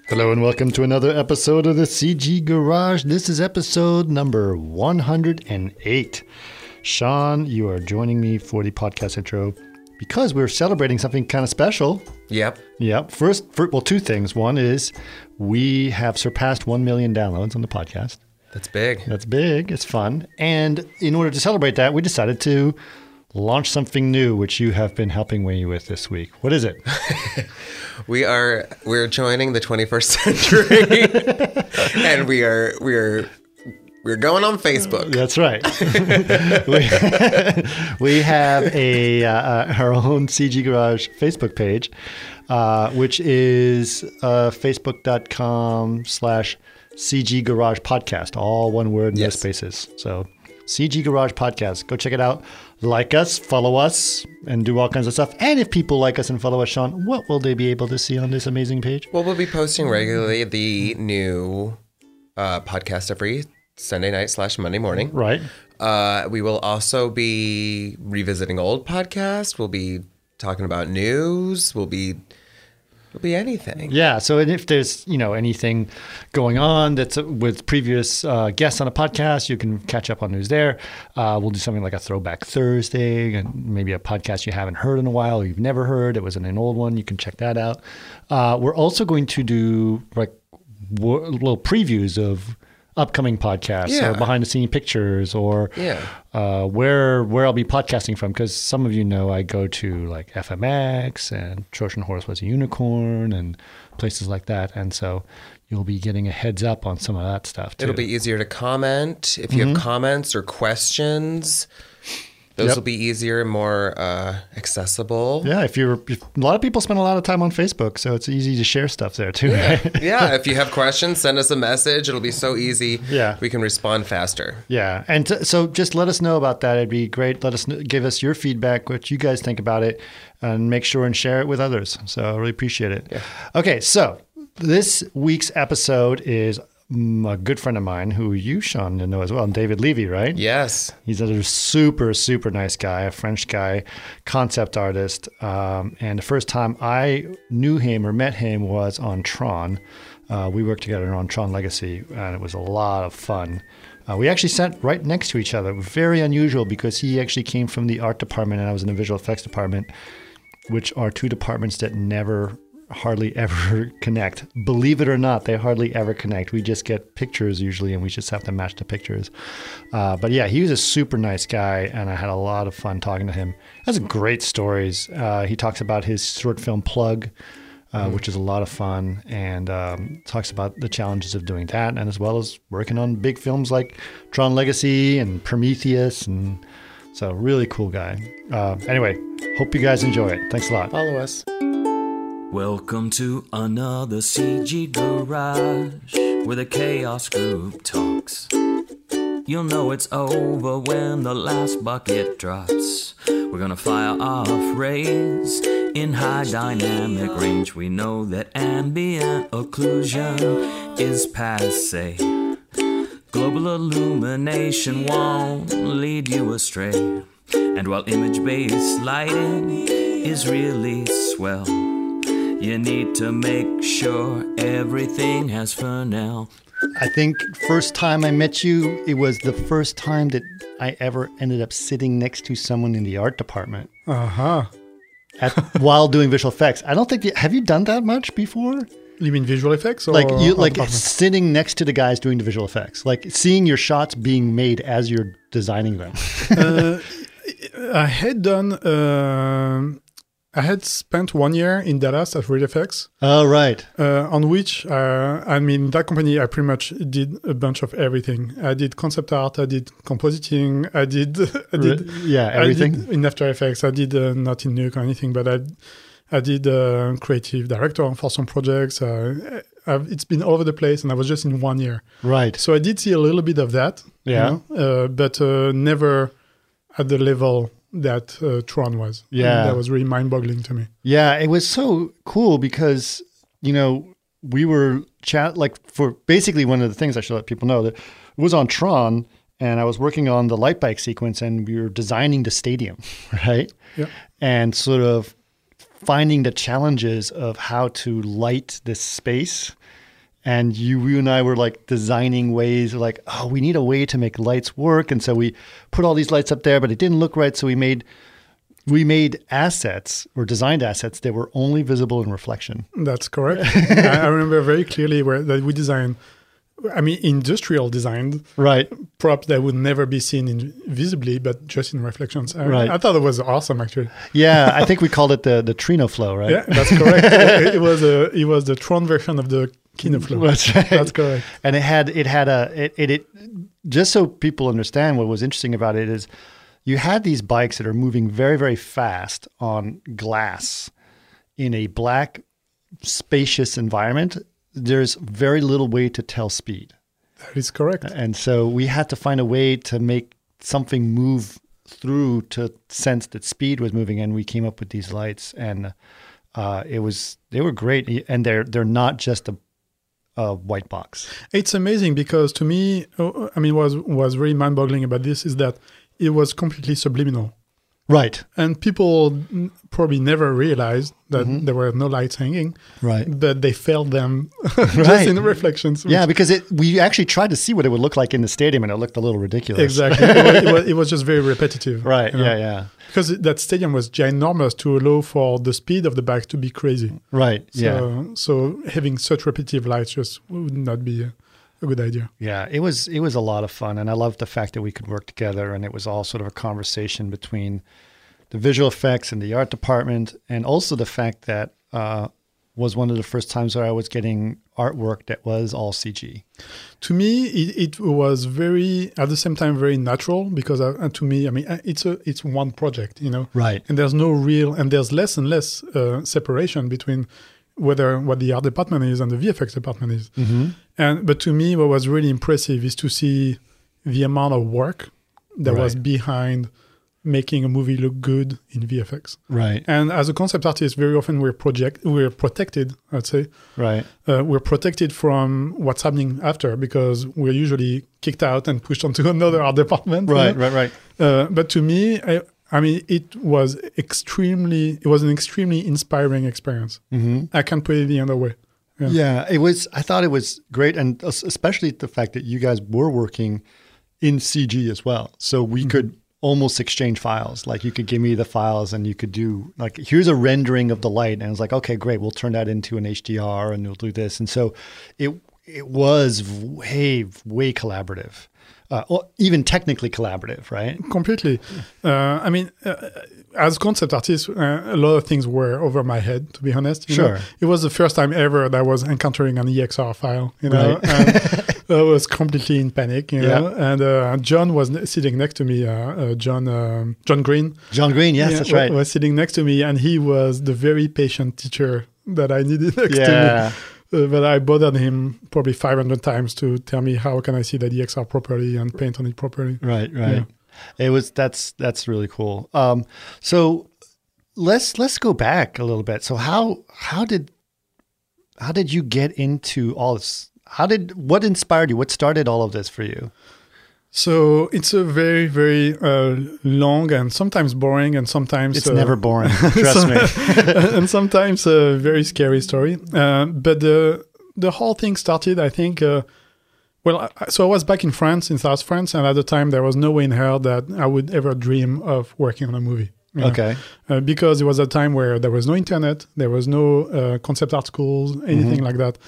Hello and welcome to another episode of the CG Garage. This is episode number 108. Sean, you are joining me for the podcast intro because we're celebrating something kind of special. Yep. First, two things. One is we have surpassed 1 million downloads on the podcast. That's big. That's big. It's fun. And in order to celebrate that, we decided to launch something new, which you have been helping me with this week. What is it? We're joining the 21st century, and we're going on Facebook. That's right. we have our own CG Garage Facebook page, which is facebook.com/CG Garage Podcast, all one word, no spaces. So CG Garage Podcast. Go check it out. Like us, follow us, and do all kinds of stuff. And if people like us and follow us, Sean, what will they be able to see on this amazing page? Well, we'll be posting regularly the new podcast every Sunday night / Monday morning. Right. We will also be revisiting old podcasts. We'll be talking about news. It'll be anything. Yeah. So if there's, anything going on that's with previous guests on a podcast, you can catch up on news there. We'll do something like a Throwback Thursday and maybe a podcast you haven't heard in a while or you've never heard. It was in an old one. You can check that out. We're also going to do like little previews of upcoming podcasts or behind the scene pictures or where I'll be podcasting from, because some of you know I go to like FMX and Trojan Horse Was a Unicorn and places like that, and so you'll be getting a heads up on some of that stuff too. It'll be easier to comment if you have comments or questions. Those will be easier and more accessible. Yeah, a lot of people spend a lot of time on Facebook, so it's easy to share stuff there too. Yeah, right? yeah. If you have questions, send us a message. It'll be so easy. Yeah, we can respond faster. Yeah, and so just let us know about that. It'd be great. Give us your feedback, what you guys think about it, and make sure and share it with others. So I really appreciate it. Yeah. Okay, so this week's episode is a good friend of mine who you, Sean, know as well, David Levy, right? Yes. He's a super, super nice guy, a French guy, concept artist. And the first time I knew him or met him was on Tron. We worked together on Tron Legacy, and it was a lot of fun. We actually sat right next to each other. Very unusual because he actually came from the art department and I was in the visual effects department, which are two departments that hardly ever connect. Believe it or not, they hardly ever connect. We just get pictures usually, and we just have to match the pictures. But yeah, he was a super nice guy, and I had a lot of fun talking to him. He has great stories. He talks about his short film Plug, which is a lot of fun, and talks about the challenges of doing that, and as well as working on big films like Tron Legacy and Prometheus, and so really cool guy. Anyway, hope you guys enjoy it. Thanks a lot. Follow us. Welcome to another CG Garage, where the Chaos Group talks. You'll know it's over when the last bucket drops. We're gonna fire off rays in high dynamic range. We know that ambient occlusion is passé. Global illumination won't lead you astray. And while image-based lighting is really swell, you need to make sure everything has Fresnel. I think first time I met you, it was the first time that I ever ended up sitting next to someone in the art department. While doing visual effects. I don't think have you done that much before? You mean visual effects? Or sitting next to the guys doing the visual effects, like seeing your shots being made as you're designing them. I had spent 1 year in Dallas at RealFX. Oh, right. On which, that company, I pretty much did a bunch of everything. I did concept art, I did compositing, I did everything. I did in After Effects. I did not in Nuke or anything, but I did creative director for some projects. It's been all over the place, and I was just in 1 year. Right. So I did see a little bit of that. Yeah. But never at the level that Tron was. Yeah. And that was really mind-boggling to me. Yeah, it was so cool because, we were for basically one of the things I should let people know that it was on Tron, and I was working on the light bike sequence, and we were designing the stadium, right? Yeah. And sort of finding the challenges of how to light this space. And you and I were like designing ways like, oh, we need a way to make lights work. And so we put all these lights up there, but it didn't look right. So we made assets or designed assets that were only visible in reflection. That's correct. I remember very clearly that we designed, industrial designed Right. props that would never be seen visibly, but just in reflections. Right. I thought it was awesome, actually. Yeah, I think we called it the Trino Flow, right? Yeah, that's correct. It was the Tron version of the Kino Flow. That's right. That's correct. And it just so people understand what was interesting about it is you had these bikes that are moving very, very fast on glass in a black, spacious environment. There's very little way to tell speed. That is correct. And so we had to find a way to make something move through to sense that speed was moving, and we came up with these lights, and they were great, and they're not just a white box. It's amazing because to me, was really mind-boggling about this is that it was completely subliminal. Right. And people probably never realized that there were no lights hanging. Right. But they felt them just Right. in the reflections. Yeah, because we actually tried to see what it would look like in the stadium, and it looked a little ridiculous. Exactly. It was just very repetitive. Right. you know? Yeah. Because that stadium was ginormous to allow for the speed of the bike to be crazy. Right. Yeah. So having such repetitive lights just would not be a good idea. Yeah, it was a lot of fun, and I loved the fact that we could work together, and it was all sort of a conversation between the visual effects and the art department, and also the fact that was one of the first times where I was getting artwork that was all CG. To me, it was very, at the same time, very natural because to me, it's one project, Right. and there's no real, and there's less and less separation between what the art department is and the VFX department is. But to me, what was really impressive is to see the amount of work that was Right. behind making a movie look good in VFX. Right. And as a concept artist, very often we're protected, I'd say. Right. We're protected from what's happening after because we're usually kicked out and pushed onto another art department. Right. Right. But to me, it was an extremely inspiring experience. I can't put it the other way. Yeah, I thought it was great, and especially the fact that you guys were working in CG as well. So we could almost exchange files. Like you could give me the files and you could do like, here's a rendering of the light. And I was like, okay, great. We'll turn that into an HDR and we'll do this. And so it was way collaborative. Or even technically collaborative, right? Completely. As concept artist, a lot of things were over my head, to be honest. You know? It was the first time ever that I was encountering an EXR file, Right. And I was completely in panic, know. And John was sitting next to me, John Green. John Green, yes, that's right. Was sitting next to me, and he was the very patient teacher that I needed next to me. But I bothered him probably 500 times to tell me how can I see the EXR properly and paint on it properly. Right. Yeah. That's really cool. So let's go back a little bit. So how did you get into all this? What inspired you? What started all of this for you? So it's a very, very long and sometimes boring and sometimes... It's never boring, trust me. And sometimes a very scary story. But the whole thing started, I think... so I was back in France, in South France, and at the time there was no way in hell that I would ever dream of working on a movie. Okay. Because it was a time where there was no internet, there was no concept art schools, anything like that.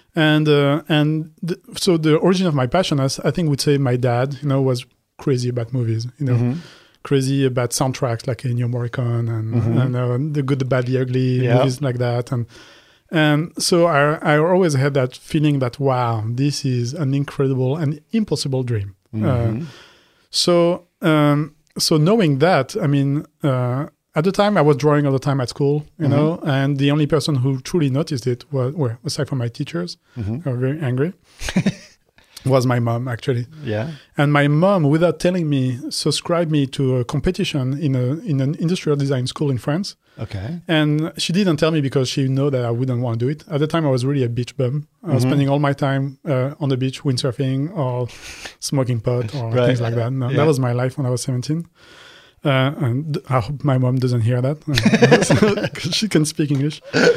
So the origin of my passion, I think, would say my dad, was crazy about movies, crazy about soundtracks like Ennio Morricone and the good, the bad, the ugly, movies like that. And so I always had that feeling that, wow, this is an incredible and impossible dream. So knowing that, at the time, I was drawing all the time at school, know, and the only person who truly noticed it was, aside from my teachers, who were very angry, was my mom, actually. Yeah. And my mom, without telling me, subscribed me to a competition in an industrial design school in France. Okay. And she didn't tell me because she knew that I wouldn't want to do it. At the time, I was really a beach bum. I was spending all my time on the beach, windsurfing or smoking pot or things like that. No, that was my life when I was 17. And I hope my mom doesn't hear that because she can speak English.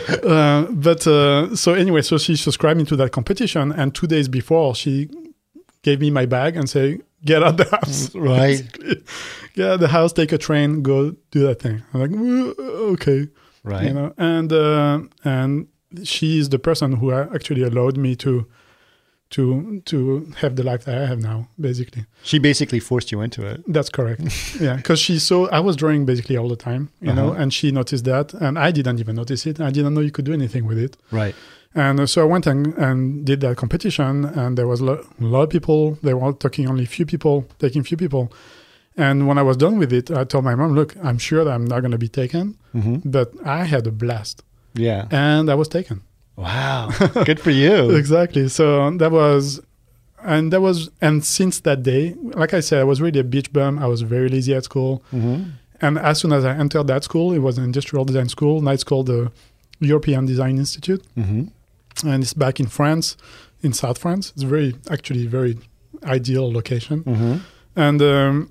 So anyway, so she subscribed me to that competition, and 2 days before, she gave me my bag and said, "Get out the house." Right. Get out the house, take a train, go do that thing. I'm like, okay. Right. You know, and she is the person who actually allowed me to have the life that I have now, basically. She basically forced you into it. That's correct. Yeah, because I was drawing basically all the time, you know, and she noticed that, and I didn't even notice it. I didn't know you could do anything with it. Right. And so I went and did that competition, and there was a lot of people. They were taking few people. And when I was done with it, I told my mom, "Look, I'm sure that I'm not going to be taken, but I had a blast." Yeah. And I was taken. Wow. Good for you. Exactly. So and since that day, like I said, I was really a beach bum. I was very lazy at school. And as soon as I entered that school, it was an industrial design school. Now it's called the European Design Institute. And it's back in France, in South France. It's actually very ideal location. And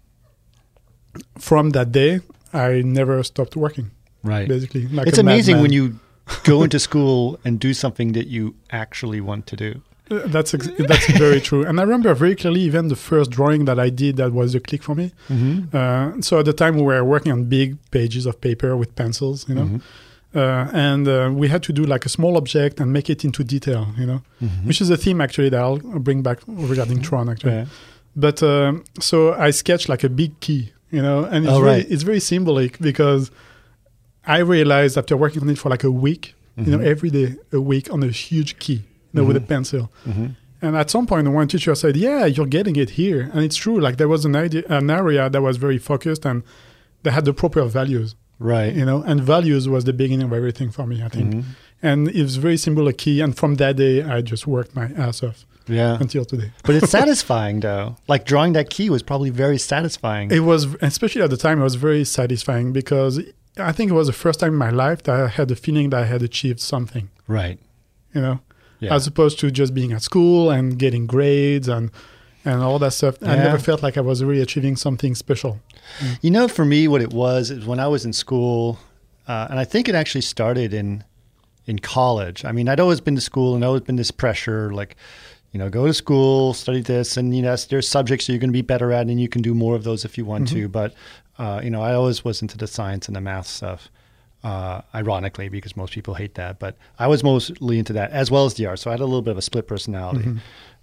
from that day, I never stopped working. Right. Basically. Like it's amazing when you go into school and do something that you actually want to do. That's very true. And I remember very clearly even the first drawing that I did that was a click for me. So at the time we were working on big pages of paper with pencils, you know. And we had to do like a small object and make it into detail, you know, which is a theme actually that I'll bring back regarding Tron actually. Yeah. But so I sketched like a big key, you know, and it's very symbolic because I realized after working on it for like a week, you know, every day, a week on a huge key, you know, with a pencil. And at some point, one teacher said, "Yeah, you're getting it here." And it's true. Like there was an area that was very focused and that had the proper values. Right. You know, and values was the beginning of everything for me, I think. And it was very symbolic key. And from that day, I just worked my ass off. Yeah. Until today. But it's satisfying though. Like drawing that key was probably very satisfying. It was, especially at the time, it was very satisfying because I think it was the first time in my life that I had the feeling that I had achieved something. Right. You know, as opposed to just being at school and getting grades and all that stuff. I never felt like I was really achieving something special. You know, for me, what it was is when I was in school, and I think it actually started in college. I mean, I'd always been to school and always been this pressure, like, you know, go to school, study this, and, you know, there's subjects that you're going to be better at and you can do more of those if you want to. But, you know, I always was into the science and the math stuff, ironically, because most people hate that. But I was mostly into that as well as the art. So I had a little bit of a split personality.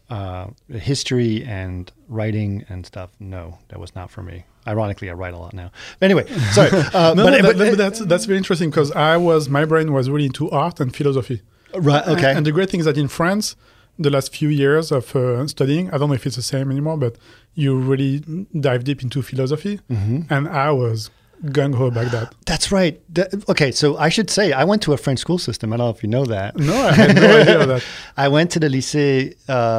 History and writing and stuff, no, that was not for me. Ironically, I write a lot now. Anyway, sorry. But that's very interesting because my brain was really into art and philosophy. Right. Okay. And the great thing is that in France, the last few years of studying, I don't know if it's the same anymore, but you really dive deep into philosophy. And I was gung-ho back that. That's right. Okay, so I should say I went to a French school system. I don't know if you know that. No, I had no idea that. I went to the lycée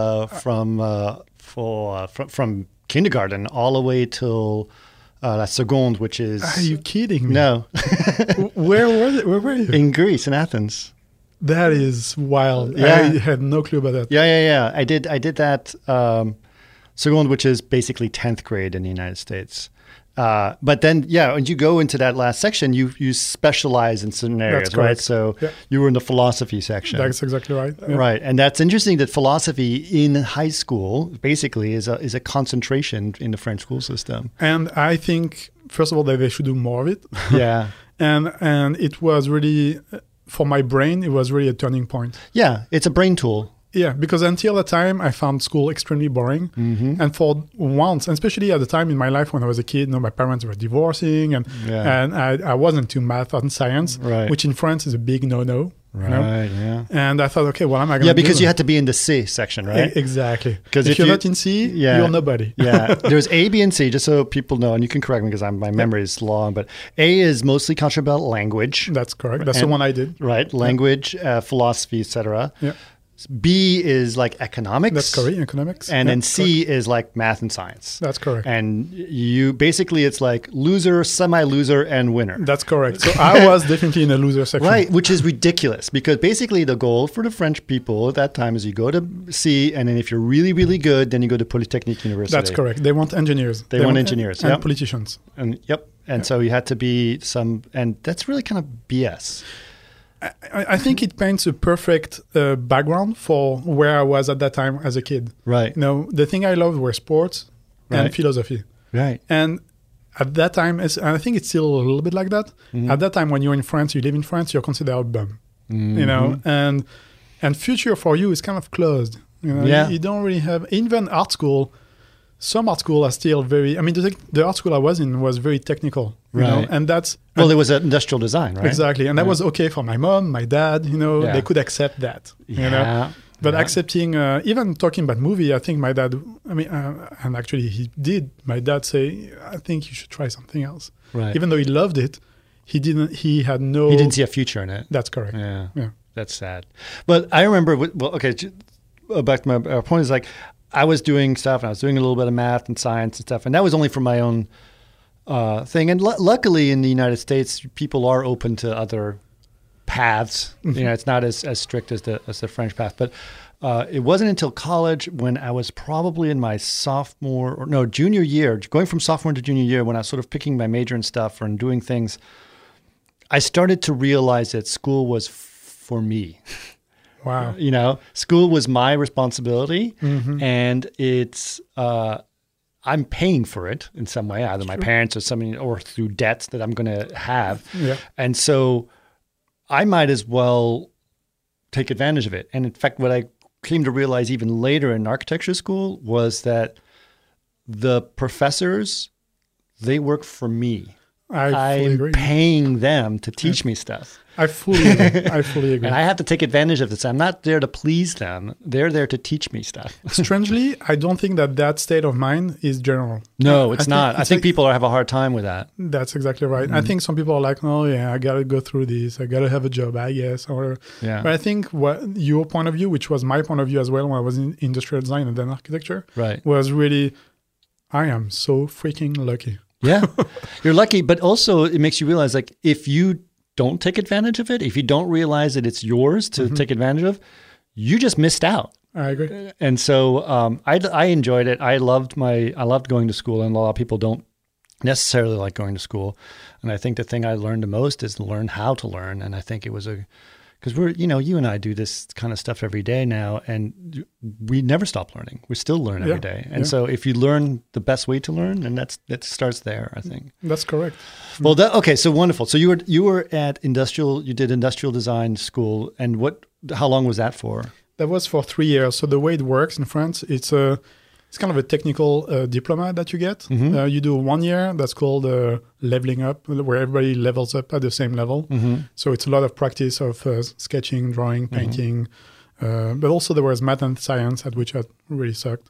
from kindergarten all the way till la seconde, which is... Are you kidding me? No. Where were you? In Greece, in Athens. That is wild. Yeah. I had no clue about that. Yeah. I did that seconde, which is basically 10th grade in the United States. But then, when you go into that last section, you specialize in certain areas, right? So you were in the philosophy section. That's exactly right. Yeah. Right. And that's interesting that philosophy in high school basically is a concentration in the French school system. And I think, first of all, that they should do more of it. Yeah. and it was really, for my brain, it was really a turning point. Yeah. It's a brain tool. Yeah, because until that time, I found school extremely boring. And for once, and especially at the time in my life when I was a kid, you know, my parents were divorcing and I wasn't into math and science, which in France is a big no-no. Right, you know? yeah. And I thought, okay, what am I going to do? Yeah, because you had to be in the C section, right? Exactly. Because if you're not in C, you're nobody. Yeah, there's A, B, and C, just so people know, and you can correct me because my memory is long, but A is mostly concentrated about language. That's correct. That's the one I did. Right, language, philosophy, etc. Yeah. B is like economics. That's correct, economics. And then C is like math and science. That's correct. And you basically, it's like loser, semi-loser, and winner. That's correct. So I was definitely in the loser section. Right, which is ridiculous because basically the goal for the French people at that time is you go to C, and then if you're really, really good, then you go to Polytechnique University. That's correct. They want engineers. They want engineers. And politicians. And so you had to be and that's really kind of BS. I think it paints a perfect background for where I was at that time as a kid. Right. You know, the thing I loved were sports and philosophy. Right. And at that time, and I think it's still a little bit like that. Mm-hmm. At that time, when you're in France, you live in France, you're considered a bum. Mm-hmm. You know, and future for you is kind of closed. You know, you don't really have even art school. Some art school are still very. I mean, the art school I was in was very technical, you know, and that's it was industrial design, right? Exactly, and that was okay for my mom, my dad. You know, they could accept that. You know, but accepting, even talking about movie, I think my dad. I mean, and actually he did. My dad say, "I think you should try something else." Right. Even though he loved it, he didn't. He had no. He didn't see a future in it. That's correct. Yeah. That's sad. But I remember. Well, okay. Back to my point is like. I was doing stuff, and I was doing a little bit of math and science and stuff, and that was only for my own thing. And luckily, in the United States, people are open to other paths. Mm-hmm. You know, it's not as strict as the French path. But it wasn't until college, when I was probably in my junior year, going from sophomore to junior year, when I was sort of picking my major and stuff and doing things, I started to realize that school was for me. Wow. You know, school was my responsibility, and it's I'm paying for it in some way, either my parents or something, or through debts that I'm going to have. Yeah. And so I might as well take advantage of it. And in fact, what I came to realize even later in architecture school was that the professors, they work for me. I'm paying them to teach me stuff. I fully agree. And I have to take advantage of this. I'm not there to please them. They're there to teach me stuff. Strangely, I don't think that state of mind is general. No, it's not. I think people have a hard time with that. That's exactly right. I think some people are like, oh yeah, I got to go through this. I got to have a job, I guess. But I think what your point of view, which was my point of view as well when I was in industrial design and then architecture, was really, I am so freaking lucky. Yeah, you're lucky, but also it makes you realize, like, if you don't take advantage of it, if you don't realize that it's yours to take advantage of, you just missed out. I agree. And so I enjoyed it. I loved going to school, and a lot of people don't necessarily like going to school. And I think the thing I learned the most is to learn how to learn. And I think it was because you and I do this kind of stuff every day now, and we never stop learning. We still learn every day. And so if you learn the best way to learn, then that starts there, I think. That's correct. Well, okay, so wonderful. So you were at you did industrial design school, and how long was that for? That was for 3 years. So the way it works in France, it's kind of a technical diploma that you get. Mm-hmm. You do 1 year, that's called leveling up, where everybody levels up at the same level. Mm-hmm. So it's a lot of practice of sketching, drawing, painting. But also there was math and science, at which I really sucked.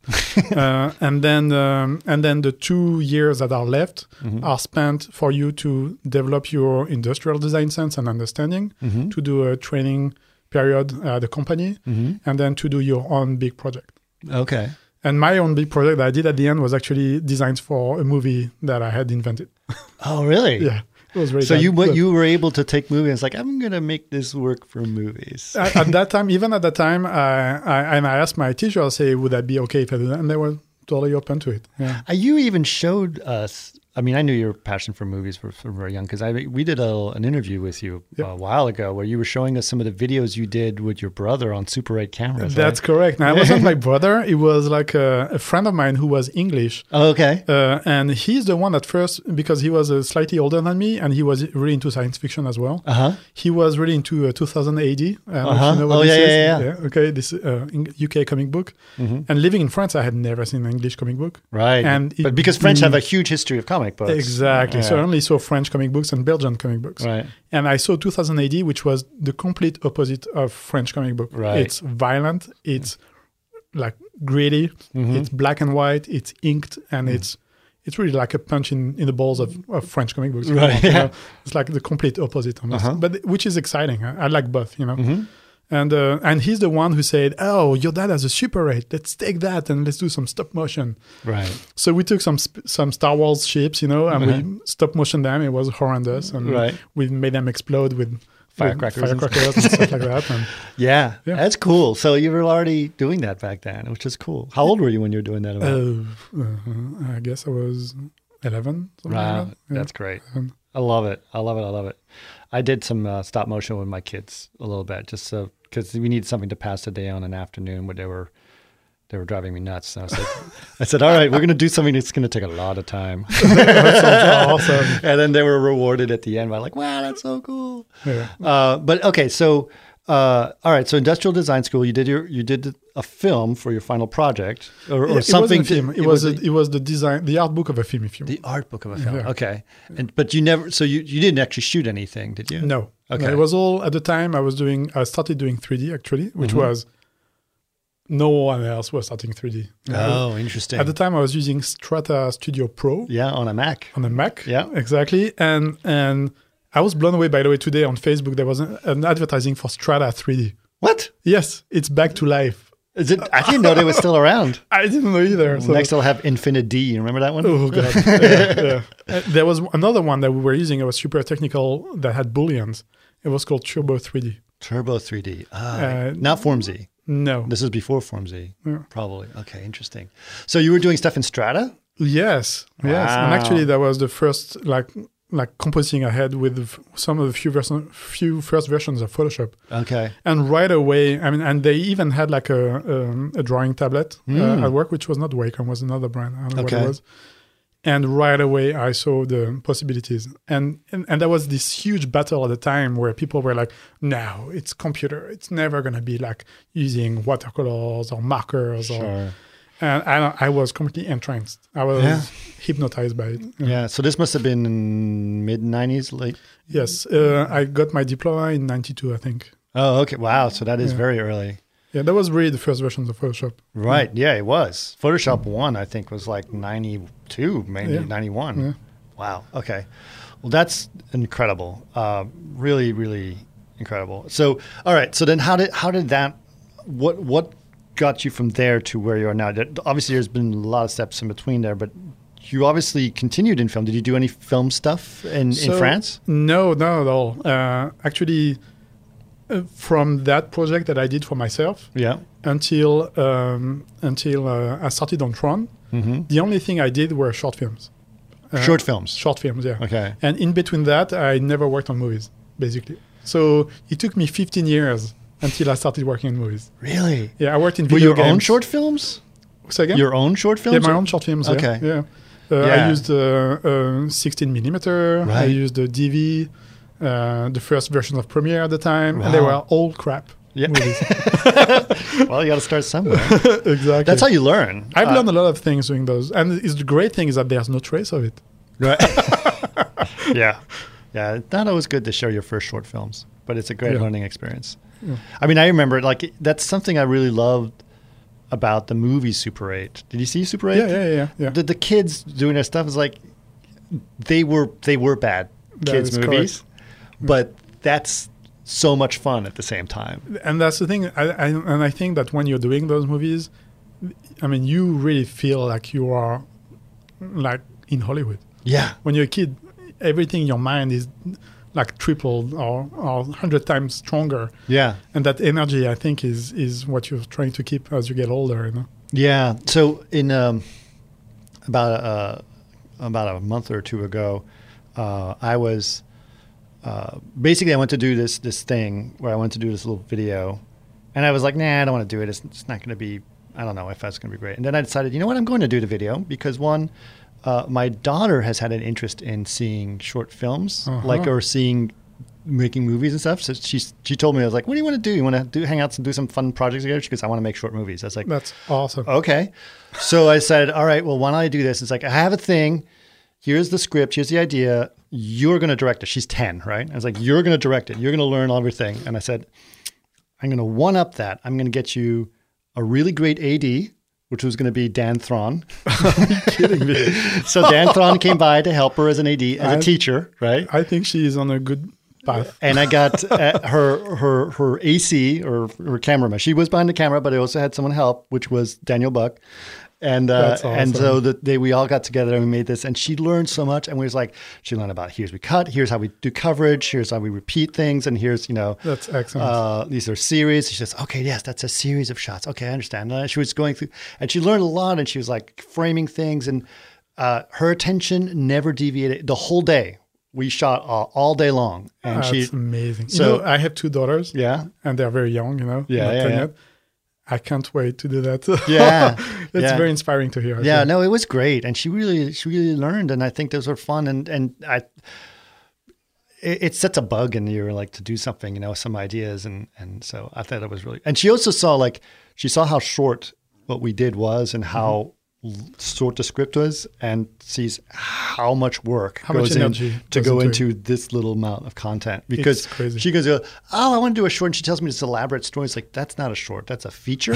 And then the 2 years that are left are spent for you to develop your industrial design sense and understanding, to do a training period at the company, and then to do your own big project. Okay. And my own big project that I did at the end was actually designs for a movie that I had invented. Oh, really? Yeah. It was very So you were able to take movies, it's like, I'm going to make this work for movies. At that time, I asked my teacher, I'll say, would that be okay if I do that? And they were totally open to it. Yeah. You even showed us, I mean, I knew your passion for movies were very young, because we did an interview with you a while ago where you were showing us some of the videos you did with your brother on Super 8 cameras. That's correct. Now, it wasn't my brother. It was like a friend of mine who was English. Oh, okay. And he's the one at first, because he was slightly older than me, and he was really into science fiction as well. Uh-huh. He was really into 2000 AD. You know what this is? Yeah. Okay, this UK comic book. Mm-hmm. And living in France, I had never seen an English comic book. Right. But because French have a huge history of comic books. Exactly. Yeah. So I only saw French comic books and Belgian comic books. Right. And I saw 2000 AD, which was the complete opposite of French comic book. Right. It's violent. It's like gritty. Mm-hmm. It's black and white. It's inked. And it's really like a punch in the balls of French comic books. Right. You know? It's like the complete opposite almost. But which is exciting. I like both, you know. Mm-hmm. And he's the one who said, "Oh, your dad has a Super 8. Let's take that and let's do some stop motion." Right. So we took some Star Wars ships, and we stop motion them. It was horrendous, and we made them explode with firecrackers and stuff like that. And yeah, that's cool. So you were already doing that back then, which is cool. How old were you when you were doing that? I guess I was 11. Wow, like that. That's great. I love it. I did some stop motion with my kids a little bit, just so because we needed something to pass the day on an afternoon where they were driving me nuts. So I said, all right, we're going to do something that's going to take a lot of time. That sounds awesome. And then they were rewarded at the end by like, wow, that's so cool. Yeah. But okay, so all right, so industrial design school, you did a film for your final project or something. It was the art book of a film. The art book of a film. Yeah. Okay, but you never. So you didn't actually shoot anything, did you? No. Okay. No, it was all at the time. I started doing 3D actually, which was no one else was starting 3D. Oh, interesting. At the time, I was using Strata Studio Pro. Yeah, on a Mac. On a Mac. Yeah, exactly. And I was blown away. By the way, today on Facebook there was an advertising for Strata 3D. What? Yes, it's back to life. Is it? I didn't know they were still around. I didn't know either. So. Next, they'll have Infinite D. You remember that one? Oh god. Yeah. There was another one that we were using. It was super technical that had booleans. It was called Turbo 3D. Turbo 3D. Not FormZ. No. This is before FormZ. Yeah. Probably. Okay, interesting. So you were doing stuff in Strata? Yes. Wow. Yes. And actually, that was the first like compositing ahead with some of the few first versions of Photoshop. Okay. And right away, and they even had like a drawing tablet at work, which was not Wacom, was another brand. I don't know what it was. And right away, I saw the possibilities. And there was this huge battle at the time where people were like, no, it's computer. It's never going to be like using watercolors or markers. Sure. And I was completely entranced. I was hypnotized by it. Yeah. So this must have been in mid-90s, late? Yes. I got my diploma in 92, I think. Oh, okay. Wow. So that is very early. Yeah, that was really the first versions of Photoshop. Right. Yeah, it was. Photoshop 1, I think, was like 92, maybe 91. Yeah. Wow. Okay. Well, that's incredible. Really, really incredible. So, all right. So then how did that, what got you from there to where you are now? Obviously, there's been a lot of steps in between there, but you obviously continued in film. Did you do any film stuff in France? No, not at all. Actually, from that project that I did for myself until I started on Tron, the only thing I did were short films. Short films? Short films, yeah. Okay. And in between that, I never worked on movies, basically. So it took me 15 years until I started working in movies. Really? Yeah, I worked in video games. Were your own short films? Say again? Your own short films? Yeah, my own short films, Okay. Yeah. I used 16 millimeter. Right. I used the DV. The first version of Premiere at the time, and they were all crap movies. Well, you got to start somewhere. Exactly. That's how you learn. I've learned a lot of things doing those, and the great thing is that there's no trace of it. Right. Yeah. It's not always good to show your first short films, but it's a great learning experience. Yeah. I mean, I remember that's something I really loved about the movie Super 8. Did you see Super 8? Yeah. The kids doing their stuff is like they were bad kids movies. Correct. But that's so much fun at the same time. And that's the thing. I think that when you're doing those movies, I mean, you really feel like you are like in Hollywood. Yeah. When you're a kid, everything in your mind is like tripled or 100 times stronger. Yeah. And that energy, I think, is what you're trying to keep as you get older. You know? Yeah. So in about a month or two ago, I was... basically, I went to do this thing where I went to do this little video, and I was like, nah, I don't want to do it. It's not going to be, I don't know if that's going to be great. And then I decided, you know what, I'm going to do the video because one, my daughter has had an interest in seeing short films, or making movies and stuff. So she told me, I was like, what do you want to do? You want to hang out and do some fun projects together? She goes, I want to make short movies. I was like, that's awesome. Okay. So I said, all right, well, why don't I do this? It's like, I have a thing. Here's the script. Here's the idea. You're going to direct it. She's 10, right? I was like, you're going to direct it. You're going to learn everything. And I said, I'm going to one-up that. I'm going to get you a really great AD, which was going to be Dan Thron. Are you kidding me? So Dan Thron came by to help her as an AD, as a teacher, right? I think she is on a good path. And I got her AC or her cameraman. She was behind the camera, but I also had someone help, which was Daniel Buck. And Awesome. and so we all got together and we made this. And she learned so much. And we was like, she learned about here's we cut, here's how we do coverage, here's how we repeat things, and here's That's excellent. these are series. She says, okay, yes, that's a series of shots. Okay, I understand. She was going through, and she learned a lot. And she was like framing things, and her attention never deviated the whole day. We shot all day long, and That's amazing. So I have 2 daughters. Yeah, And they're very young. Not 10 yet. I can't wait to do that. Yeah. It's very inspiring to hear. Yeah, no, it was great, and she really learned, and I think those were fun, and it sets a bug in you, like to do something, some ideas, and so I thought it was really. And she also saw how short what we did was, and how short the script was, and sees how much work goes into this little amount of content, because she goes, oh, I want to do a short, and she tells me this elaborate story. It's like, that's not a short, that's a feature.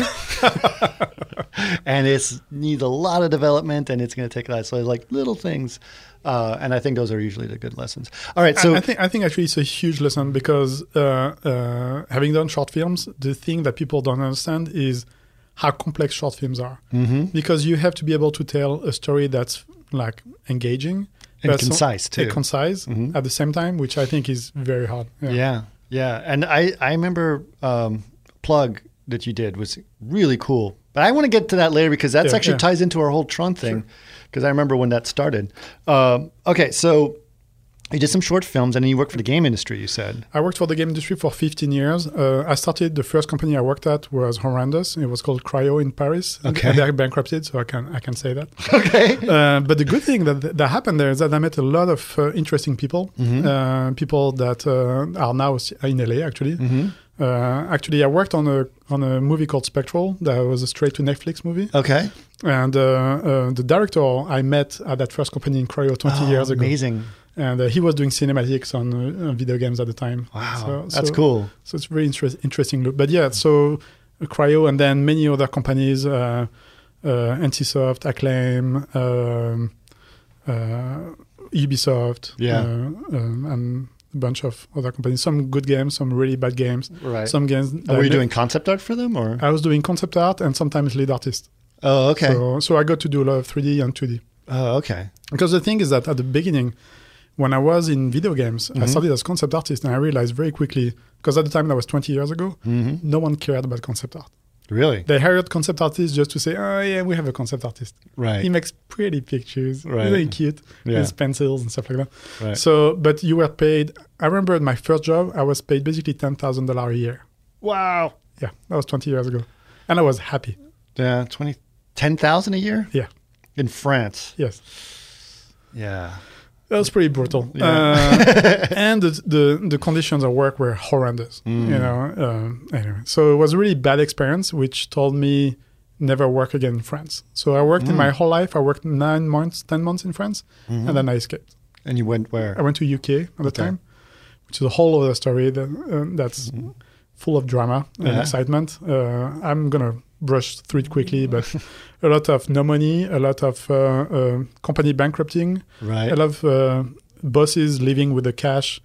And it needs a lot of development, and it's going to take a lot. So like little things. And I think those are usually the good lessons. All right. So I think actually it's a huge lesson, because having done short films, the thing that people don't understand is how complex short films are, because you have to be able to tell a story that's like engaging and concise too. At the same time, which I think is very hard. Yeah. And I remember Plug that you did was really cool. But I want to get to that later, because that's actually ties into our whole Tron thing, because I remember when that started. Okay, so you did some short films, and then you worked for the game industry, you said. I worked for the game industry for 15 years. I started, the first company I worked at was horrendous. It was called Cryo in Paris. Okay. And they're bankrupted, so I can say that. Okay. But the good thing that happened there is that I met a lot of interesting people, people that are now in LA, actually. Actually, I worked on a movie called Spectral. That was a straight to Netflix movie. Okay. And the director I met at that first company in Cryo 20 years ago. Amazing. And he was doing cinematics on video games at the time. Wow, that's cool. So it's a very interesting look. But yeah, so Cryo, and then many other companies, NCSoft, Acclaim, Ubisoft, and a bunch of other companies. Some good games, some really bad games. Right. Some games. Were you doing concept art for them, or? I was doing concept art and sometimes lead artist. Oh, okay. So I got to do a lot of 3D and 2D. Oh, okay. Because the thing is that at the beginning, when I was in video games, I started as concept artist, and I realized very quickly, because at the time that was 20 years ago, no one cared about concept art. Really? They hired concept artists just to say, oh yeah, we have a concept artist. Right. He makes pretty pictures, right. Really cute, with pencils and stuff like that. Right. So, but you were paid, I remember at my first job, I was paid basically $10,000 a year. Wow. Yeah, that was 20 years ago. And I was happy. Yeah, 10,000 a year? Yeah. In France? Yes. Yeah. That was pretty brutal. Yeah. And the conditions of work were horrendous, anyway. So it was a really bad experience, which told me never work again in France. So I worked in my whole life. I worked 9 months, 10 months in France, and then I escaped. And you went where? I went to UK at the time, which is a whole other story that's full of drama and excitement. I'm going to brush through it quickly, but a lot of no money, a lot of company bankrupting, right. a lot of bosses leaving with the cash.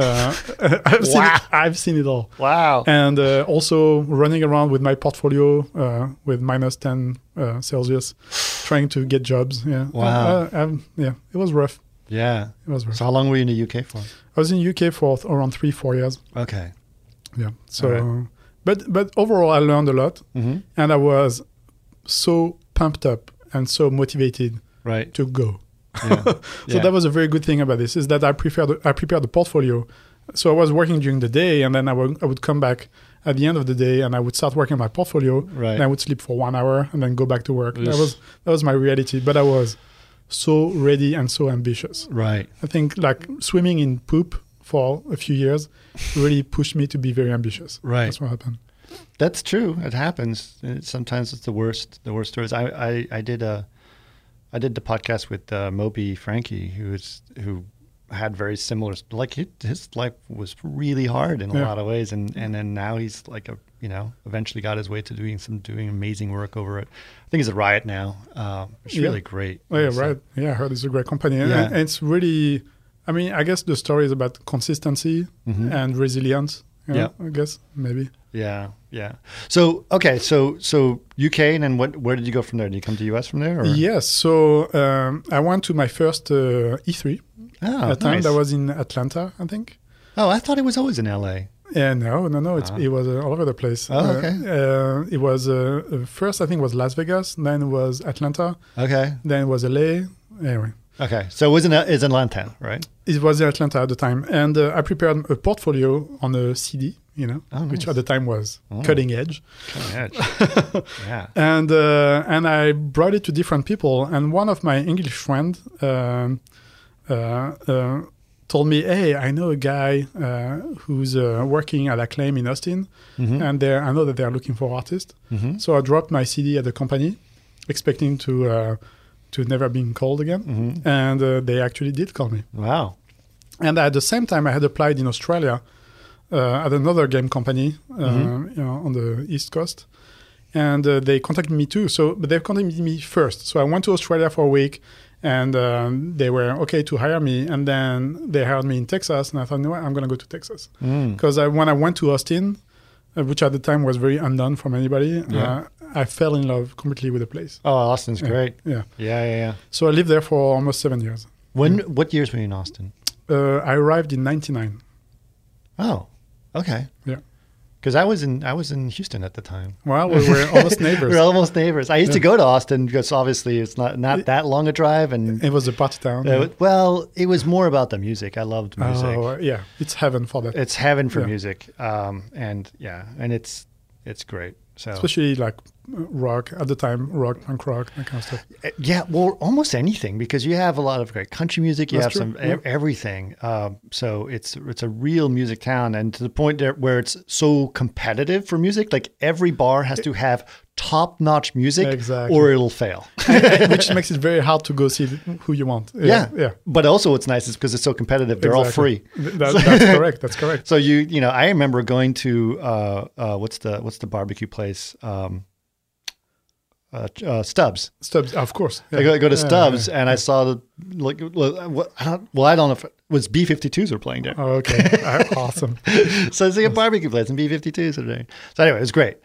I've seen it all. Wow. And also running around with my portfolio with minus 10 Celsius, trying to get jobs. Yeah. Wow. It was rough. Yeah. It was rough. So how long were you in the UK for? I was in the UK for around 3-4 years. Okay. Yeah. So, but overall, I learned a lot, and I was so pumped up and so motivated to go. Yeah. So that was a very good thing about this, is that I prepared the portfolio. So I was working during the day, and then I would come back at the end of the day, and I would start working on my portfolio. Right. And I would sleep for 1 hour and then go back to work. That was my reality. But I was so ready and so ambitious. Right. I think like swimming in poop for a few years really pushed me to be very ambitious. Right. That's what happened. That's true. It happens. Sometimes it's the worst stories. I did the podcast with Moby Frankie, who had very similar, like his life was really hard in a lot of ways, and then now he's like eventually got his way to doing amazing work over it. I think he's at Riot now. It's really great. Oh, yeah, Riot. Yeah, I heard it's a great company, and it's really. I mean, I guess the story is about consistency and resilience. Yeah, I guess maybe. Yeah. So okay, so UK, and then where did you go from there? Did you come to US from there? Or? Yes. So I went to my first E3. Oh, At the time nice. that was in Atlanta, I think. Oh, I thought it was always in LA. Yeah, no. It was all over the place. Oh, okay. It was first, I think, was Las Vegas. Then it was Atlanta. Okay. Then it was LA. Anyway, Okay. So it was in Atlanta, right? it was in Atlanta at the time, and I prepared a portfolio on a CD, Oh, which nice. at the time was cutting edge. Cutting edge. Yeah. And I brought it to different people. And one of my English friends told me, "Hey, I know a guy who's working at Acclaim in Austin, and I know that they are looking for artists." So I dropped my CD at the company, expecting to never being called again, and they actually did call me. Wow. And at the same time, I had applied in Australia at another game company on the East Coast. And they contacted me too. But they contacted me first. So I went to Australia for a week, and they were okay to hire me. And then they hired me in Texas. And I thought, you know what, I'm going to go to Texas. Because when I went to Austin, which at the time was very unknown from anybody, I fell in love completely with the place. Oh, Austin's great. Yeah. Yeah. So I lived there for almost 7 years. What years were you in Austin? I arrived in 99. Oh, okay. Yeah. Because I was in Houston at the time. Well, we were almost neighbors. We're almost neighbors. I used to go to Austin because obviously it's not that long a drive, and It was a party town. well, it was more about the music. I loved music. Oh, yeah. It's heaven for that. It's heaven for Yeah. music, and it's great. So Especially like rock at the time, punk rock, that kind of stuff. yeah, well, almost anything, because you have a lot of great country music. You That's have true, some everything. So it's a real music town, and to the point there where it's so competitive for music. Like every bar has to have top-notch music, Exactly. or it'll fail. Which makes it very hard to go see who you want. Yeah. But also what's nice is because it's so competitive, they're all free. That's correct. That's correct. So I remember going to what's the barbecue place? Stubbs. Stubbs, of course. I go to Stubbs, and I saw I don't know if it was B-52s were playing there. Oh, okay. Awesome. So it's like a barbecue place, and B-52s are there. So anyway, it was great.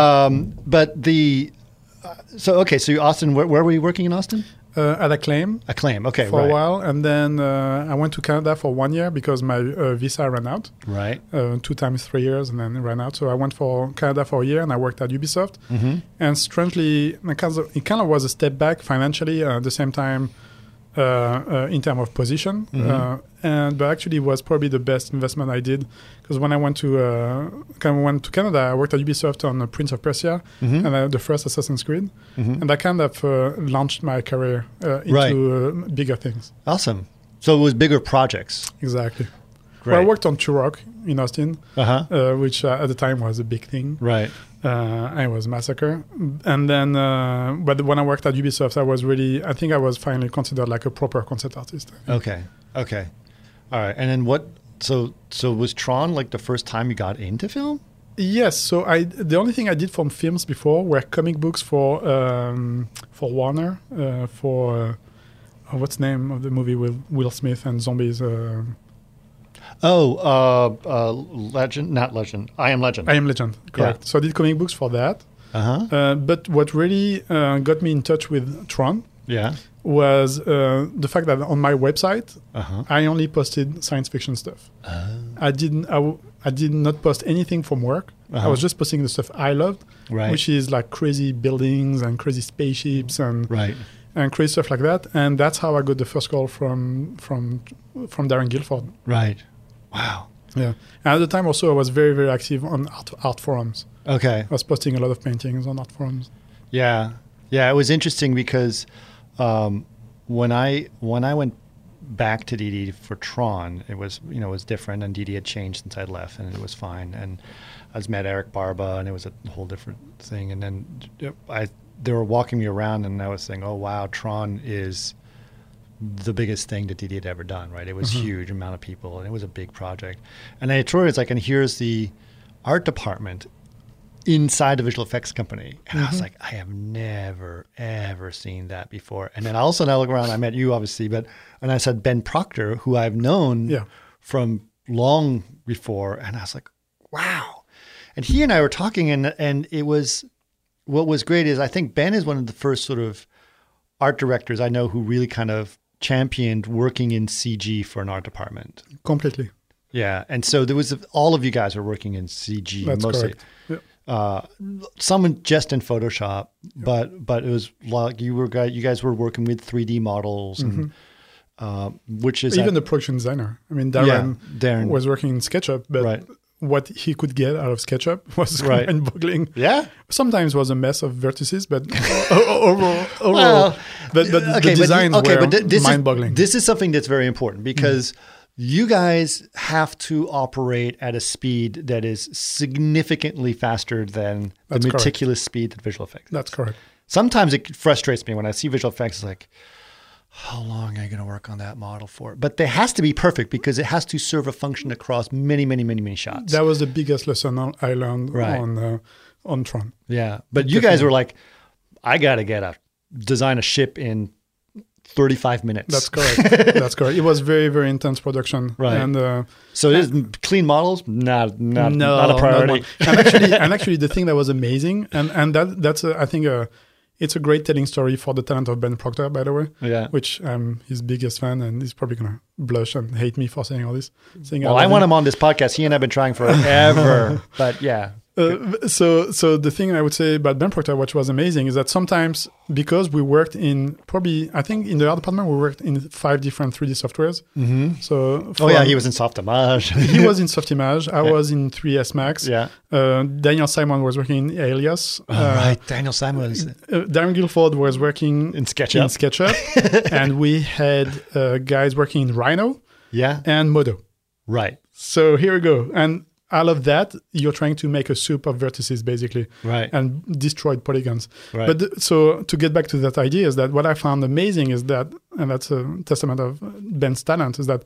So Austin, where were you working in Austin? At Acclaim Acclaim, okay, for right. a while. And then I went to Canada for 1 year because my visa ran out. Right. 2 times 3 years, and then it ran out. So I went for Canada for a year, and I worked at Ubisoft. And strangely, it kind of was a step back financially at the same time in terms of position. But actually, it was probably the best investment I did, because when I went to Canada, I worked at Ubisoft on Prince of Persia and the first Assassin's Creed, and that kind of launched my career into bigger things. Awesome. So it was bigger projects. Exactly. Great. Well, I worked on Turok in Austin, Uh-huh. which at the time was a big thing. Right. I was Massacre. And then, but when I worked at Ubisoft, I think I was finally considered like a proper concept artist. Okay. All right. And then so was Tron like the first time you got into film? Yes. So the only thing I did from films before were comic books for Warner, what's the name of the movie with Will Smith and zombies? Legend, not Legend. I Am Legend. I Am Legend, correct. Yeah. So I did comic books for that. But what really got me in touch with Tron was the fact that on my website, I only posted science fiction stuff. I did not post anything from work. I was just posting the stuff I loved, which is like crazy buildings and crazy spaceships and crazy stuff like that. And that's how I got the first call from Darren Guilford. Right. Wow. Yeah. And at the time also, I was very, very active on art forums. Okay. I was posting a lot of paintings on art forums. Yeah. It was interesting because when I went back to DD for Tron, it was different, and DD had changed since I'd left, and it was fine. And I met Eric Barba, and it was a whole different thing. And then they were walking me around, and I was saying, "Oh wow, Tron is the biggest thing that DD had ever done." Right? It was huge amount of people, and it was a big project. And I told her, it's like, and here's the art department inside the visual effects company. And I was like, I have never, ever seen that before. And then also now look around, I met you obviously, and I said Ben Proctor, who I've known from long before. And I was like, wow. And he and I were talking and it was, what was great is I think Ben is one of the first sort of art directors I know who really kind of championed working in CG for an art department. Completely. Yeah. And so there was, all of you guys are working in CG. That's mostly. correct. Yeah. Some just in Photoshop, but it was like you guys were working with 3D models, and which is even the production designer. I mean, Darren was working in SketchUp, but what he could get out of SketchUp was mind-boggling. Yeah, sometimes was a mess of vertices, but overall, but the designs were mind-boggling. This is something that's very important because. You guys have to operate at a speed that is significantly faster than the meticulous speed that visual effects. That's correct. Sometimes it frustrates me when I see visual effects. It's like, how long are you going to work on that model for? But it has to be perfect because it has to serve a function across many, many, many, many shots. That was the biggest lesson I learned on Tron. Yeah, but you guys were like, I got to design a ship in 35 minutes. That's correct. That's correct. It was very, very intense production. Right. And so it is clean models, not a priority. and actually, the thing that was amazing, and that's I think it's a great telling story for the talent of Ben Proctor, by the way. Yeah. Which I'm his biggest fan, and he's probably gonna blush and hate me for saying all this. Well, I want him on this podcast. He and I've been trying forever, but yeah. So the thing I would say about Ben Proctor, which was amazing, is that sometimes because we worked in I think in the art department, we worked in 5 different 3D softwares. Mm-hmm. So he was in Softimage. He was in Softimage. I was in 3S Max. Yeah. Daniel Simon was working in Alias. Right, Daniel Simon. Darren Guilford was working in SketchUp. And we had guys working in Rhino. Yeah. And Modo. Right. So here we go. And all of that, you're trying to make a soup of vertices, basically, right, and destroyed polygons. Right. But so to get back to that idea is that what I found amazing is that, and that's a testament of Ben's talent, is that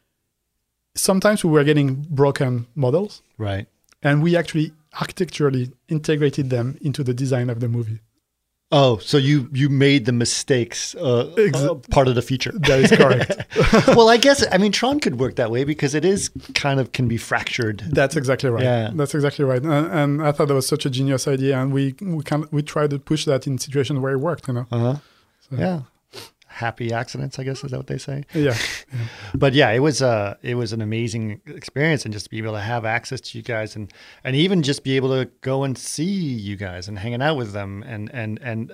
sometimes we were getting broken models, right, and we actually architecturally integrated them into the design of the movie. Oh, so you made the mistakes part of the feature. That is correct. Well, I guess, Tron could work that way because it is kind of can be fractured. That's exactly right. Yeah. That's exactly right. And I thought that was such a genius idea. And we tried to push that in situations where it worked, Uh-huh. So. Yeah. Happy accidents, I guess, is that what they say? Yeah. But yeah, it was an amazing experience, and just to be able to have access to you guys and even just be able to go and see you guys and hanging out with them. And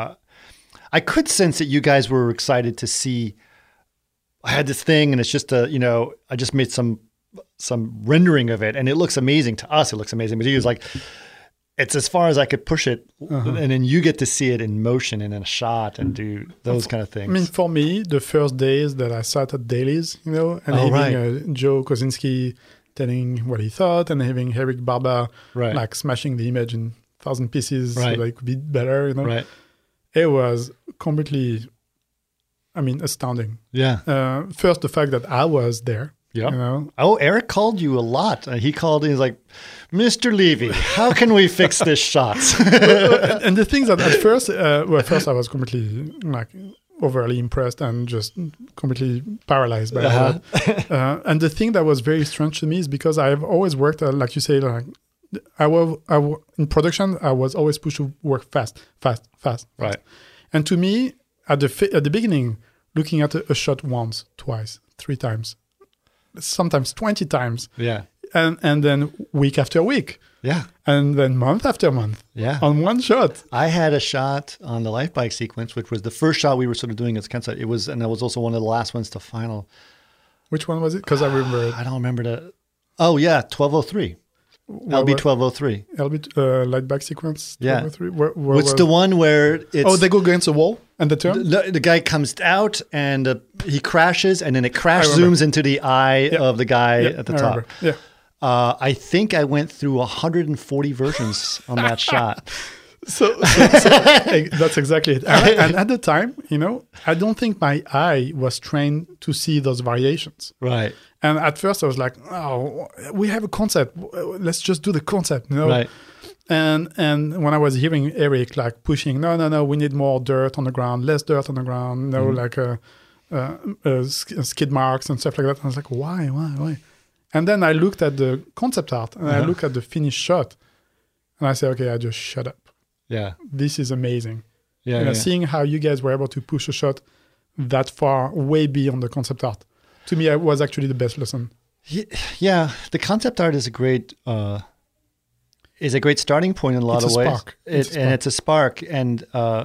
I could sense that you guys were excited to see, I had this thing and it's just I just made some rendering of it and it looks amazing to us. It looks amazing. But he was like, it's as far as I could push it. And then you get to see it in motion and in a shot and do those kind of things. For me, the first days that I sat at dailies, and having Joe Kosinski telling what he thought and having Eric Barba like smashing the image in 1,000 pieces so that it could be better, Right. It was completely, astounding. Yeah. First, the fact that I was there. Yeah. Oh, Eric called you a lot. He called. He's like, Mr. Levy, how can we fix this shot? And the things that at first, I was completely overly impressed and just completely paralyzed by that. And the thing that was very strange to me is because I've always worked, like you say, in production, I was always pushed to work fast. Right. And to me, at the beginning, looking at a shot once, twice, 3 times, sometimes 20 times. Yeah. And then week after week. Yeah. And then month after month. Yeah. On one shot. I had a shot on the life bike sequence, which was the first shot we were sort of doing as Kansai. It was, and that was also one of the last ones to final. Which one was it? Because I remember it. I don't remember the. Oh yeah, 1203. LB 1203. LB light bike sequence. 1203. Yeah. What's the one where it's? Oh, they go against the wall and the turn. The guy comes out and he crashes, and then it zooms into the eye of the guy at the top. Yeah. I think I went through 140 versions on that shot. So that's exactly it. And at the time, I don't think my eye was trained to see those variations. Right. And at first I was like, oh, we have a concept. Let's just do the concept, Right. And when I was hearing Eric like pushing, no, we need more dirt on the ground, less dirt on the ground, like skid marks and stuff like that. I was like, why? And then I looked at the concept art and I looked at the finished shot, and I said, okay, I just shut up. Yeah, this is amazing. Yeah, seeing how you guys were able to push a shot that far, way beyond the concept art, to me, it was actually the best lesson. Yeah, the concept art is a great starting point in a lot of ways. It's a spark. And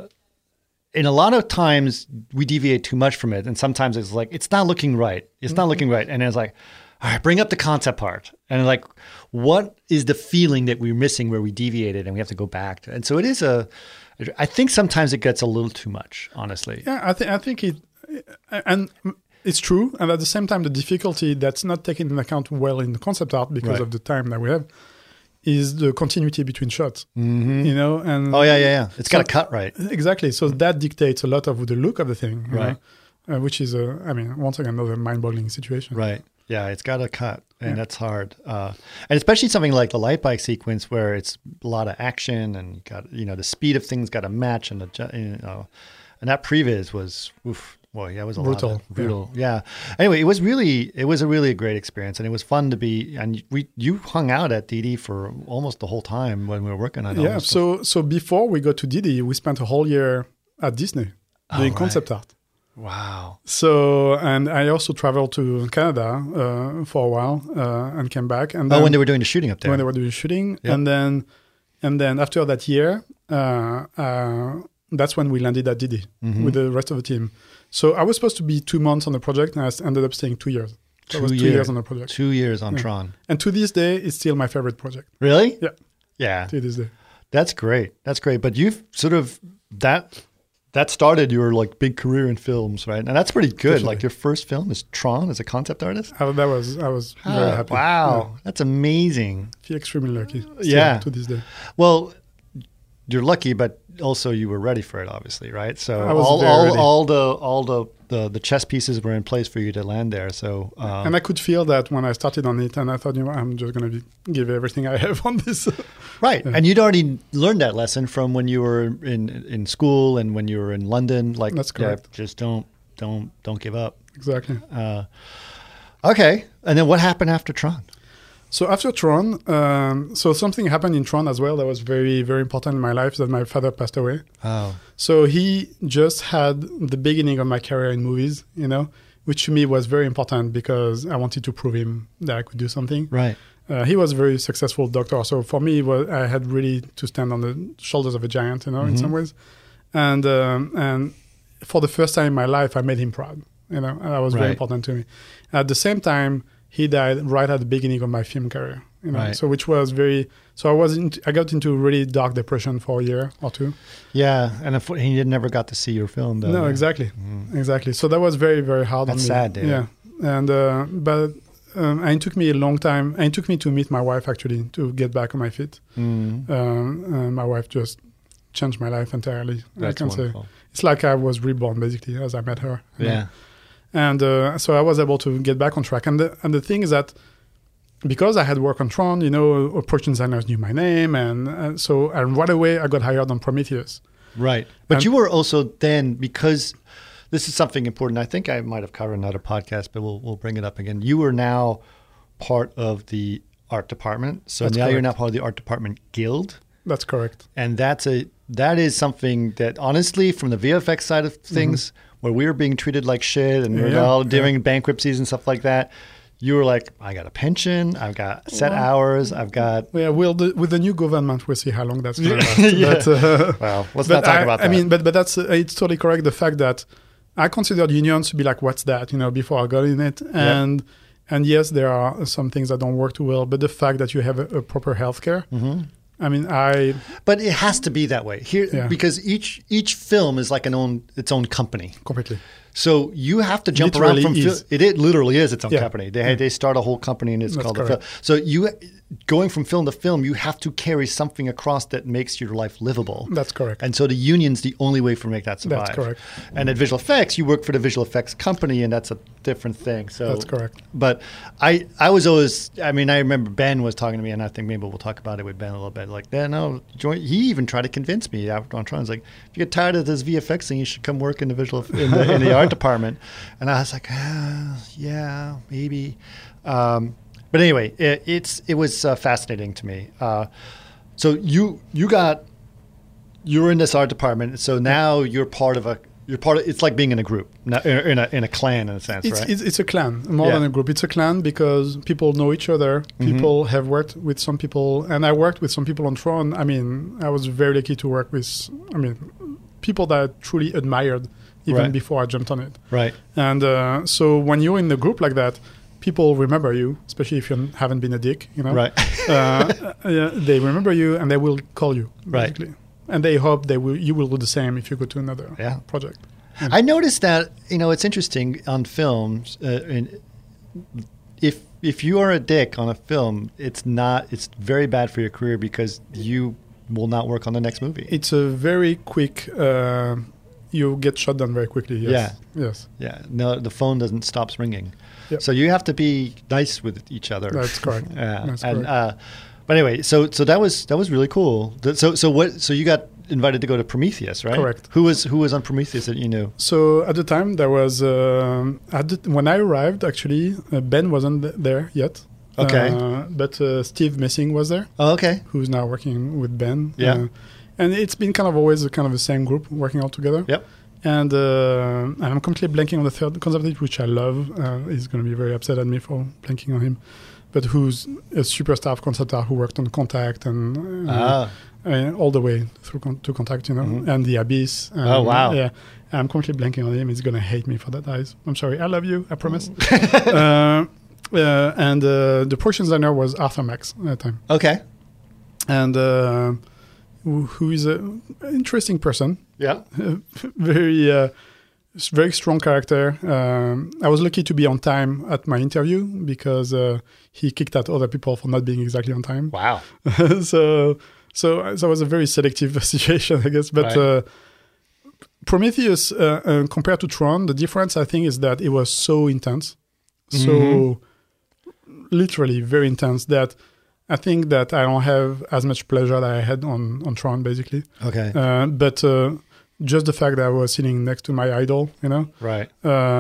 in a lot of times we deviate too much from it, and sometimes it's like it's not looking right. It's not looking right, and it's like, all right, bring up the concept part, and like, what is the feeling that we're missing where we deviated, and we have to go back to. And so it is I think sometimes it gets a little too much, honestly. Yeah, I think it, and it's true. And at the same time, the difficulty that's not taken into account well in the concept art because of the time that we have is the continuity between shots, and it's got to cut right. Exactly. So that dictates a lot of the look of the thing, right? Which is, once again, another mind-boggling situation. Right. Yeah, it's got to cut, and that's hard. And especially something like the light bike sequence where it's a lot of action and you got, the speed of things got to match, and and that previs was, it was a brutal. Brutal. Yeah. Anyway, it was a really great experience, and it was fun to be. And you hung out at DD for almost the whole time when we were working on it. Yeah. So before we got to DD, we spent a whole year at Disney doing concept art. Wow. So, and I also traveled to Canada for a while and came back. And then, when they were doing the shooting up there. When they were doing shooting, and then after that year, that's when we landed at DD with the rest of the team. So I was supposed to be 2 months on the project, and I ended up staying 2 years. So I was 2 years on the project. 2 years on Tron. And to this day, it's still my favorite project. Really? Yeah. Yeah. To this day. That's great. But you've sort of, that started your like big career in films, right? And that's pretty good. Definitely. Like your first film is Tron as a concept artist. I was very happy. Wow. That's amazing. I feel extremely lucky. Still, to this day. Well, you're lucky, but also you were ready for it, obviously, right? So all the chess pieces were in place for you to land there. So and I could feel that when I started on it, and I thought, I'm just going to give everything I have on this. Right, and you'd already learned that lesson from when you were in school and when you were in London. Like, that's correct. Just don't give up. Exactly. Okay, and then what happened after Tron? So after Tron, so something happened in Tron as well that was very, very important in my life, that my father passed away. Oh. So he just had the beginning of my career in movies, which to me was very important because I wanted to prove him that I could do something. Right. He was a very successful doctor. So for me, I had really to stand on the shoulders of a giant, in some ways. And for the first time in my life, I made him proud, and that was very important to me. At the same time, he died right at the beginning of my film career, so which was I got into really dark depression for a year or two. Yeah, and he never got to see your film, though. No, exactly. So that was very, very hard on me. That's sad, David. Yeah, and it took me a long time. It took me to meet my wife, actually, to get back on my feet. My wife just changed my life entirely. That's wonderful. It's like I was reborn, basically, as I met her. Yeah. And so I was able to get back on track. And the thing is that because I had worked on Tron, production designers knew my name. And so right away I got hired on Prometheus. Right. But you were also then, because this is something important, I think I might have covered another podcast, but we'll bring it up again. You were now part of the art department. So now you're now part of the art department guild. That's correct. And that is something that, honestly, from the VFX side of things, where we were being treated like shit and we were all during bankruptcies and stuff like that, you were like, I got a pension, I've got set hours, I've got... Yeah, with the new government, we'll see how long that's going to last. Well, let's not talk about that. I mean, but that's it's totally correct, the fact that I considered unions to be like, what's that, before I got in it. And yes, there are some things that don't work too well, but the fact that you have a proper healthcare... But it has to be that way here because each film is like its own company. Completely. So you have to jump Literally around from is. It literally is its own Yeah. company. They start a whole company and it's That's called the correct. film. So you going from film to film, you have to carry something across that makes your life livable. That's correct. And so the union's the only way for make that survive. That's correct. And at visual effects, you work for the visual effects company, and that's a different thing. So That's correct. But I was always, I mean, I remember Ben was talking to me, and I think maybe we'll talk about it with Ben a little bit. Like, yeah, no, join. He even tried to convince me after on Tron. He's like, if you get tired of this VFX thing, you should come work in the in the art department. And I was like, yeah, maybe. But anyway, it was fascinating to me. So you were in this art department. So now you're part of it's like being in a group, in a clan in a sense, right? It's a clan more than a group. It's a clan because people know each other. People have worked with some people, and I worked with some people on Tron. I mean, I was very lucky to work with, people that I truly admired even before I jumped on it. Right. And so when you're in a group like that, people remember you, especially if you haven't been a dick, Right. They remember you and they will call you, Right. basically. And they hope you will do the same if you go to another project. I noticed that, it's interesting on films, if you are a dick on a film, it's very bad for your career because you will not work on the next movie. It's a very quick, you get shut down very quickly. Yes. Yes. Yeah. No, the phone doesn't stop ringing. Yep. So you have to be nice with each other. That's correct. Yeah. That's and, correct. but anyway, so that was really cool. So you got invited to go to Prometheus, right? Correct. Who was on Prometheus that you knew? So at the time there was when I arrived, actually Ben wasn't there yet. Okay. But Steve Messing was there. Oh, okay. Who's now working with Ben. Yeah. And it's been kind of always the same group working all together. Yep. And I'm completely blanking on the third concept, which I love. He's going to be very upset at me for blanking on him. But who's a superstar of concept art who worked on Contact and all the way through to Contact, and The Abyss. Oh, wow. Yeah. I'm completely blanking on him. He's going to hate me for that, guys. I'm sorry. I love you. I promise. And the production designer was Arthur Max at the time. Okay. And who is an interesting person. Yeah. Very strong character. I was lucky to be on time at my interview because he kicked out other people for not being exactly on time. Wow. So it was a very selective situation, I guess. But Right. Prometheus, compared to Tron, the difference, I think, is that it was so intense. So literally very intense that I think that I don't have as much pleasure that I had on Tron, basically. Okay. But just the fact that I was sitting next to my idol, Right.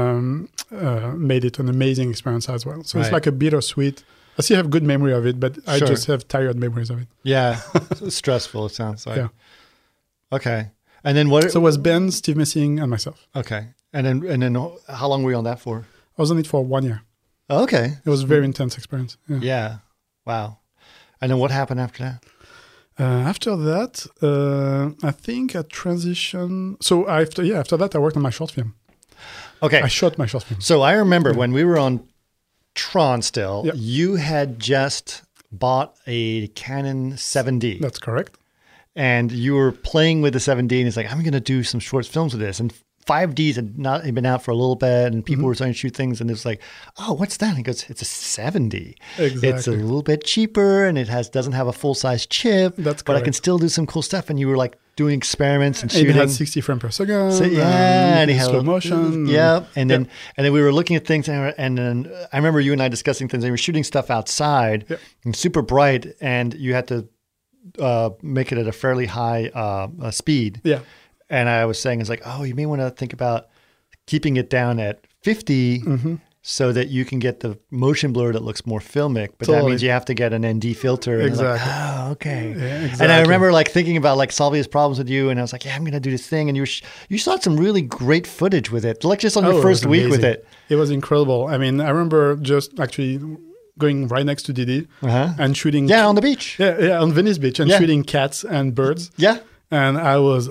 made it an amazing experience as well. So Right. it's like a bittersweet. I still have good memory of it, but I Sure. just have tired memories of it. Yeah. It's stressful, it sounds like. Yeah. Okay. And then what? So it was Ben, Steve Messing, and myself. Okay. And then how long were you on that for? I was on it for 1 year. Oh, okay. It was a very intense experience. Yeah. Yeah. Wow. And then what happened after that? After that, I think a transition. So after that, I worked on my short film. Okay. I shot my short film. So I remember when we were on Tron still, Yep. you had just bought a Canon 7D. That's correct. And you were playing with the 7D and it's like, I'm going to do some short films with this. And 5Ds had been out for a little bit and people were starting to shoot things. And it was like, oh, what's that? And he goes, it's a 7D. Exactly. It's a little bit cheaper and it doesn't have a full-size chip. That's but I can correct. still do some cool stuff. And you were like doing experiments and It shooting. had 60 frames per second. So, and he had slow motion. Yeah, and then we were looking at things, and then I remember you and I discussing things. And we were shooting stuff outside, and super bright, and you had to make it at a fairly high speed. Yeah. And I was saying, it's like, oh, you may want to think about keeping it down at 50. So that you can get the motion blur that looks more filmic, but that Totally. means you have to get an ND filter. And Exactly. like, oh, okay. Yeah, exactly. And I remember like thinking about like solving these problems with you, and I was like, yeah, I'm going to do this thing. And you shot some really great footage with it, like just on your it first was week with amazing. it. It was incredible. I mean, I remember just actually going right next to Didi and shooting. Yeah, on the beach. Yeah, on Venice Beach and Yeah. shooting cats and birds. Yeah. And I was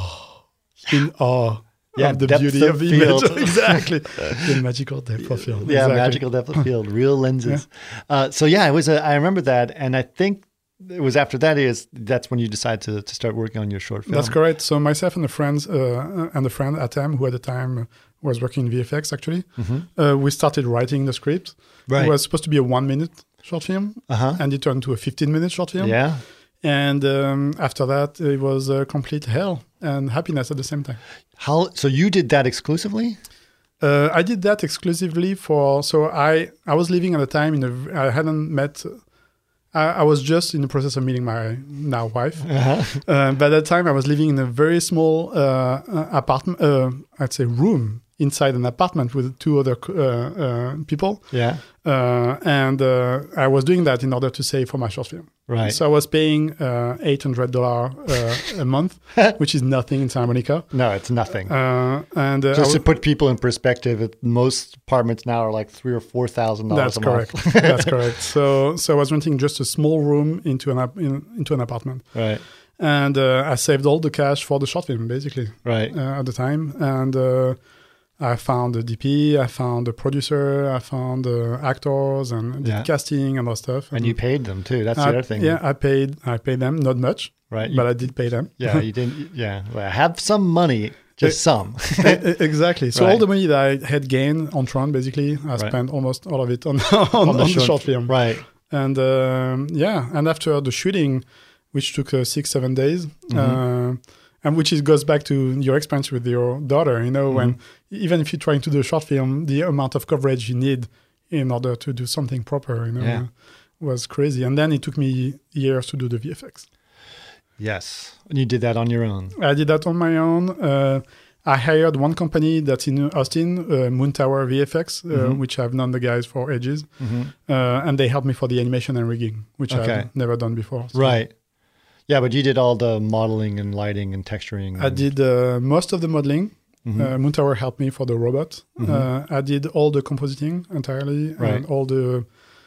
in awe of the depth beauty of the field. image. Exactly. The magical depth of field. Yeah, Exactly. magical depth of field, real lenses. So yeah, it was. I remember that, and I think it was after that's when you decided to start working on your short film. That's correct. So myself and a friend Atem, who at the time was working in VFX actually, we started writing the script. Right. It was supposed to be a 1-minute short film, and it turned into a 15-minute short film. Yeah. And after that, it was complete hell and happiness at the same time. So you did that exclusively? I did that exclusively I was living at the time I hadn't met. I was just in the process of meeting my now wife. By that time, I was living in a very small apartment. I'd say room inside an apartment with 2 other people. Yeah. And I was doing that in order to save for my short film. Right. So I was paying $800 a month, which is nothing in Santa Monica. No, it's nothing. And just to put people in perspective, most apartments now are like $3,000 or $4,000 That's a correct. month. That's correct. So I was renting just a small room into an apartment. Right. And I saved all the cash for the short film, basically. Right. At the time, and I found the DP, I found the producer, I found the actors and the casting and all stuff. And you paid them too. That's the other thing. Yeah, I paid them, not much, right? But I did pay them. Yeah, you didn't. Yeah, well, have some money, just some. Exactly. So all the money that I had gained on Tron, basically, I spent almost all of it on the short film. Right. And and after the shooting, which took 6-7 days. And which goes back to your experience with your daughter, when even if you're trying to do a short film, the amount of coverage you need in order to do something proper, was crazy. And then it took me years to do the VFX. Yes. And you did that on your own. I did that on my own. I hired one company that's in Austin, Moon Tower VFX, which I've known the guys for ages. And they helped me for the animation and rigging, which I've never done before. So. Right. Yeah, but you did all the modeling and lighting and texturing. I did most of the modeling. Moon Tower helped me for the robot. I did all the compositing entirely, and all the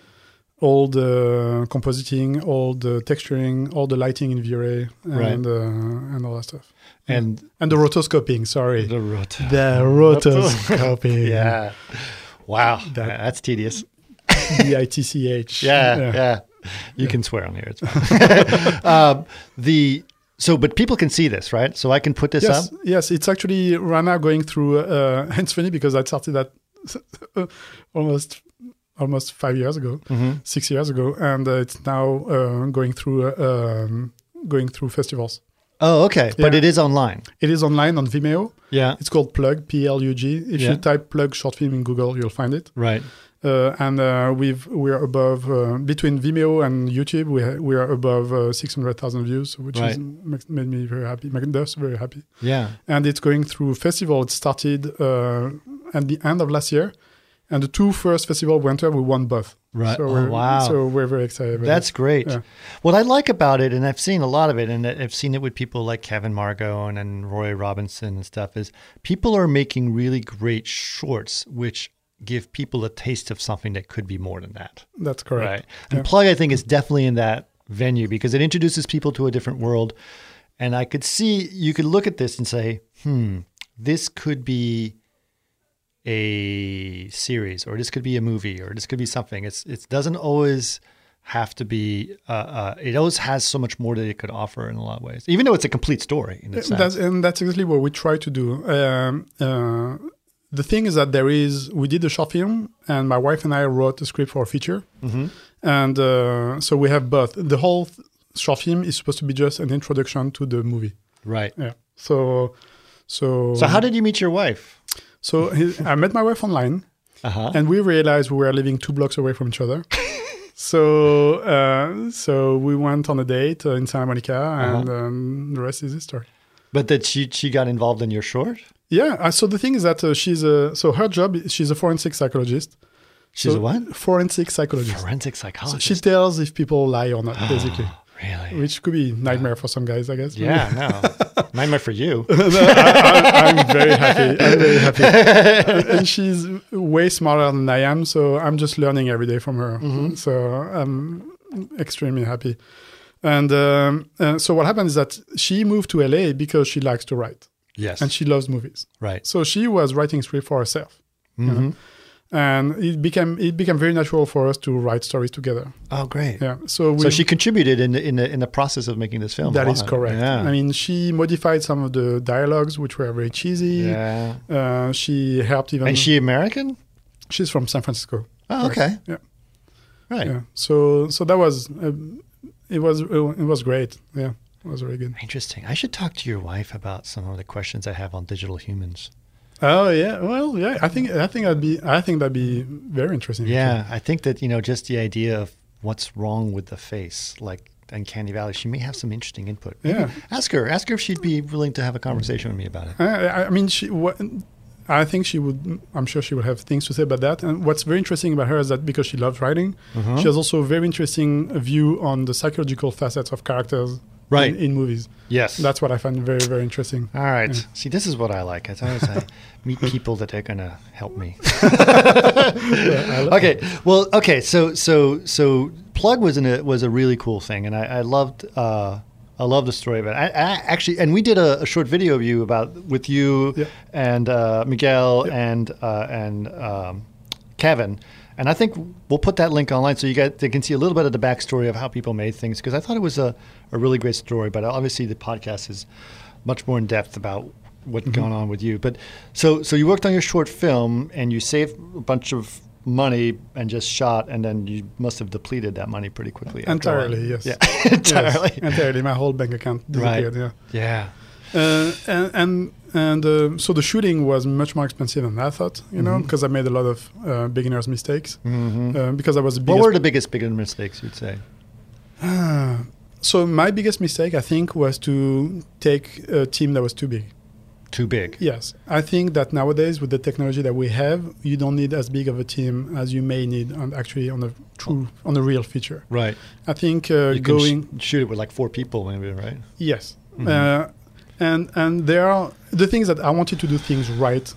compositing, all the texturing, all the lighting in V-Ray, and all that stuff. And the rotoscoping. Sorry, the rotoscoping. Yeah. Wow, that's tedious. DITCH. Yeah. You can swear on here. It's fine. But people can see this, right? So I can put this up? Yes, it's actually right now going through, it's funny because I started that almost 5 years ago, 6 years ago, and it's now going through festivals. Oh, okay. Yeah. But it is online. It is online on Vimeo. Yeah. It's called Plug, P-L-U-G. If you type Plug short film in Google, you'll find it. Right. We're above between Vimeo and YouTube. We are above 600,000 views, which made me very happy. Made us very happy. Yeah, and it's going through festival. It started at the end of last year, and the 2 first festival we won both. Right. So So we're very excited. That's great. Yeah. What I like about it, and I've seen a lot of it, and I've seen it with people like Kevin Margone and Roy Robinson and stuff, is people are making really great shorts, which give people a taste of something that could be more than that. That's correct. Right. And Plug, I think, is definitely in that venue because it introduces people to a different world. And I could see, you could look at this and say, this could be a series, or this could be a movie, or this could be something. It doesn't always have to be, it always has so much more that it could offer in a lot of ways, even though it's a complete story in a sense. That's exactly what we try to do. The thing is that we did a short film, and my wife and I wrote a script for a feature. And so we have both. The whole short film is supposed to be just an introduction to the movie. Right. Yeah. So how did you meet your wife? So I met my wife online, and we realized we were living 2 blocks away from each other. So we went on a date in Santa Monica, and the rest is history. But that she got involved in your short? Yeah. So the thing is that her job, she's a forensic psychologist. She's a what? Forensic psychologist. Forensic psychologist. So she tells if people lie or not, basically. Really? Which could be nightmare for some guys, I guess. Yeah, no. Nightmare for you. I'm very happy. And she's way smarter than I am, so I'm just learning every day from her. So I'm extremely happy. And so what happened is that she moved to LA because she likes to write. Yes. And she loves movies. Right. So she was writing script for herself. You know? And it became very natural for us to write stories together. Oh, great! Yeah, so she contributed in the process of making this film. That is correct. Yeah. I mean, she modified some of the dialogues, which were very cheesy. Yeah. She helped even. And is she American? She's from San Francisco. Oh, okay. Yeah. Right. Yeah. So that was it was great. Yeah, it was very good. Interesting. I should talk to your wife about some of the questions I have on digital humans. Oh yeah, well yeah, I think that'd be very interesting. Yeah, I think that just the idea of what's wrong with the face, like Uncanny Valley, she may have some interesting input. Yeah, ask her if she'd be willing to have a conversation with me about it. I mean, I think she would. I'm sure she would have things to say about that. And what's very interesting about her is that because she loves writing, she has also a very interesting view on the psychological facets of characters. Right. In movies. Yes. That's what I find very, very interesting. All right. Yeah. See, this is what I like. As always, I meet people that are going to help me. Okay. Well, okay. So Plug was a really cool thing, and I loved the story about it. I actually, and we did a short video of you with you and Miguel and Kevin. And I think we'll put that link online so they can see a little bit of the backstory of how people made things, because I thought it was a really great story. But obviously the podcast is much more in depth about what's going on with you. But so you worked on your short film and you saved a bunch of money and just shot, and then you must have depleted that money pretty quickly. Entirely, yes. Yeah, entirely. Yes, entirely. My whole bank account disappeared. Right. Yeah. So the shooting was much more expensive than I thought, because I made a lot of beginner's mistakes. Because I was What were the biggest beginner mistakes you'd say? So my biggest mistake, I think, was to take a team that was too big. Too big? Yes. I think that nowadays, with the technology that we have, you don't need as big of a team as you may need on a real feature. Right. I think you can shoot it with like 4 people, maybe, right? Yes. And there are the things that I wanted to do things right,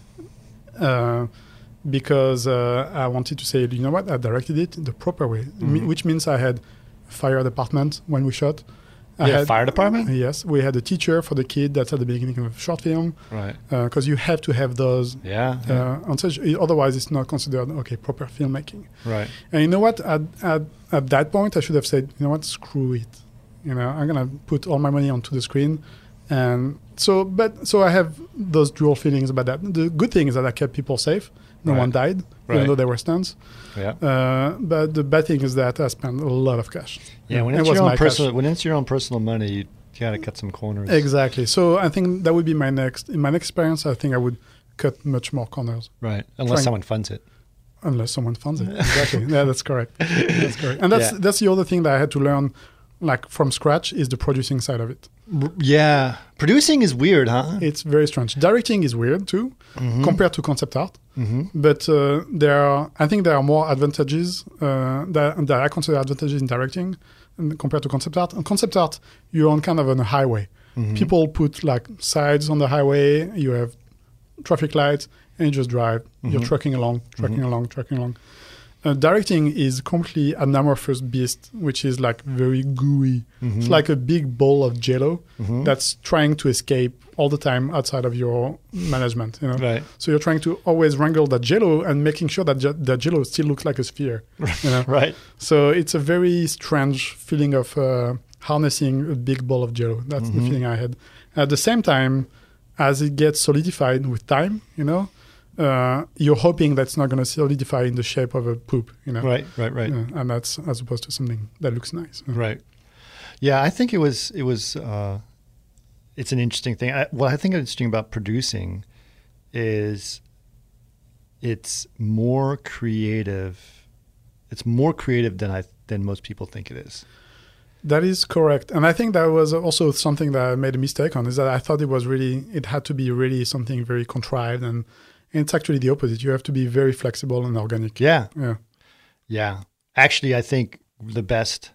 because I wanted to say, you know what, I directed it the proper way, which means I had a fire department when we shot. Fire department? Yes, we had a teacher for the kid that's at the beginning of a short film. Right. Because you have to have those. Yeah. Otherwise, it's not considered proper filmmaking. Right. And you know what? At that point, I should have said, you know what, screw it. I'm gonna put all my money onto the screen. And so I have those dual feelings about that. The good thing is that I kept people safe. No one died, even though they were stunts. Yeah. But the bad thing is that I spent a lot of cash. Yeah, when it's your own personal money, you got to cut some corners. Exactly. So I think that would be in my next experience. I think I would cut much more corners. Right. Unless someone funds it. Unless someone funds it. Exactly. Yeah, that's correct. That's correct. And that's the other thing that I had to learn, like from scratch, is the producing side of it. Yeah. Producing is weird, huh? It's very strange. Directing is weird too, compared to concept art. But I think there are more advantages that I consider advantages in directing compared to concept art. In concept art, you're on a highway. People put like sides on the highway. You have traffic lights, and you just drive. You're trucking along. Directing is completely an amorphous beast, which is like very gooey. It's like a big bowl of Jell-O that's trying to escape all the time outside of your management. Right. So you're trying to always wrangle that Jell-O and making sure that the Jell-O still looks like a sphere. Right. So it's a very strange feeling of harnessing a big bowl of Jell-O. That's the feeling I had. At the same time, as it gets solidified with time, you're hoping that's not going to solidify in the shape of a poop, Right. And that's as opposed to something that looks nice. Right. Yeah, I think it's an interesting thing. What I think is interesting about producing is it's more creative. It's more creative than most people think it is. That is correct. And I think that was also something that I made a mistake on, is that I thought it had to be really something very contrived, and it's actually the opposite. You have to be very flexible and organic. Yeah. Actually, I think the best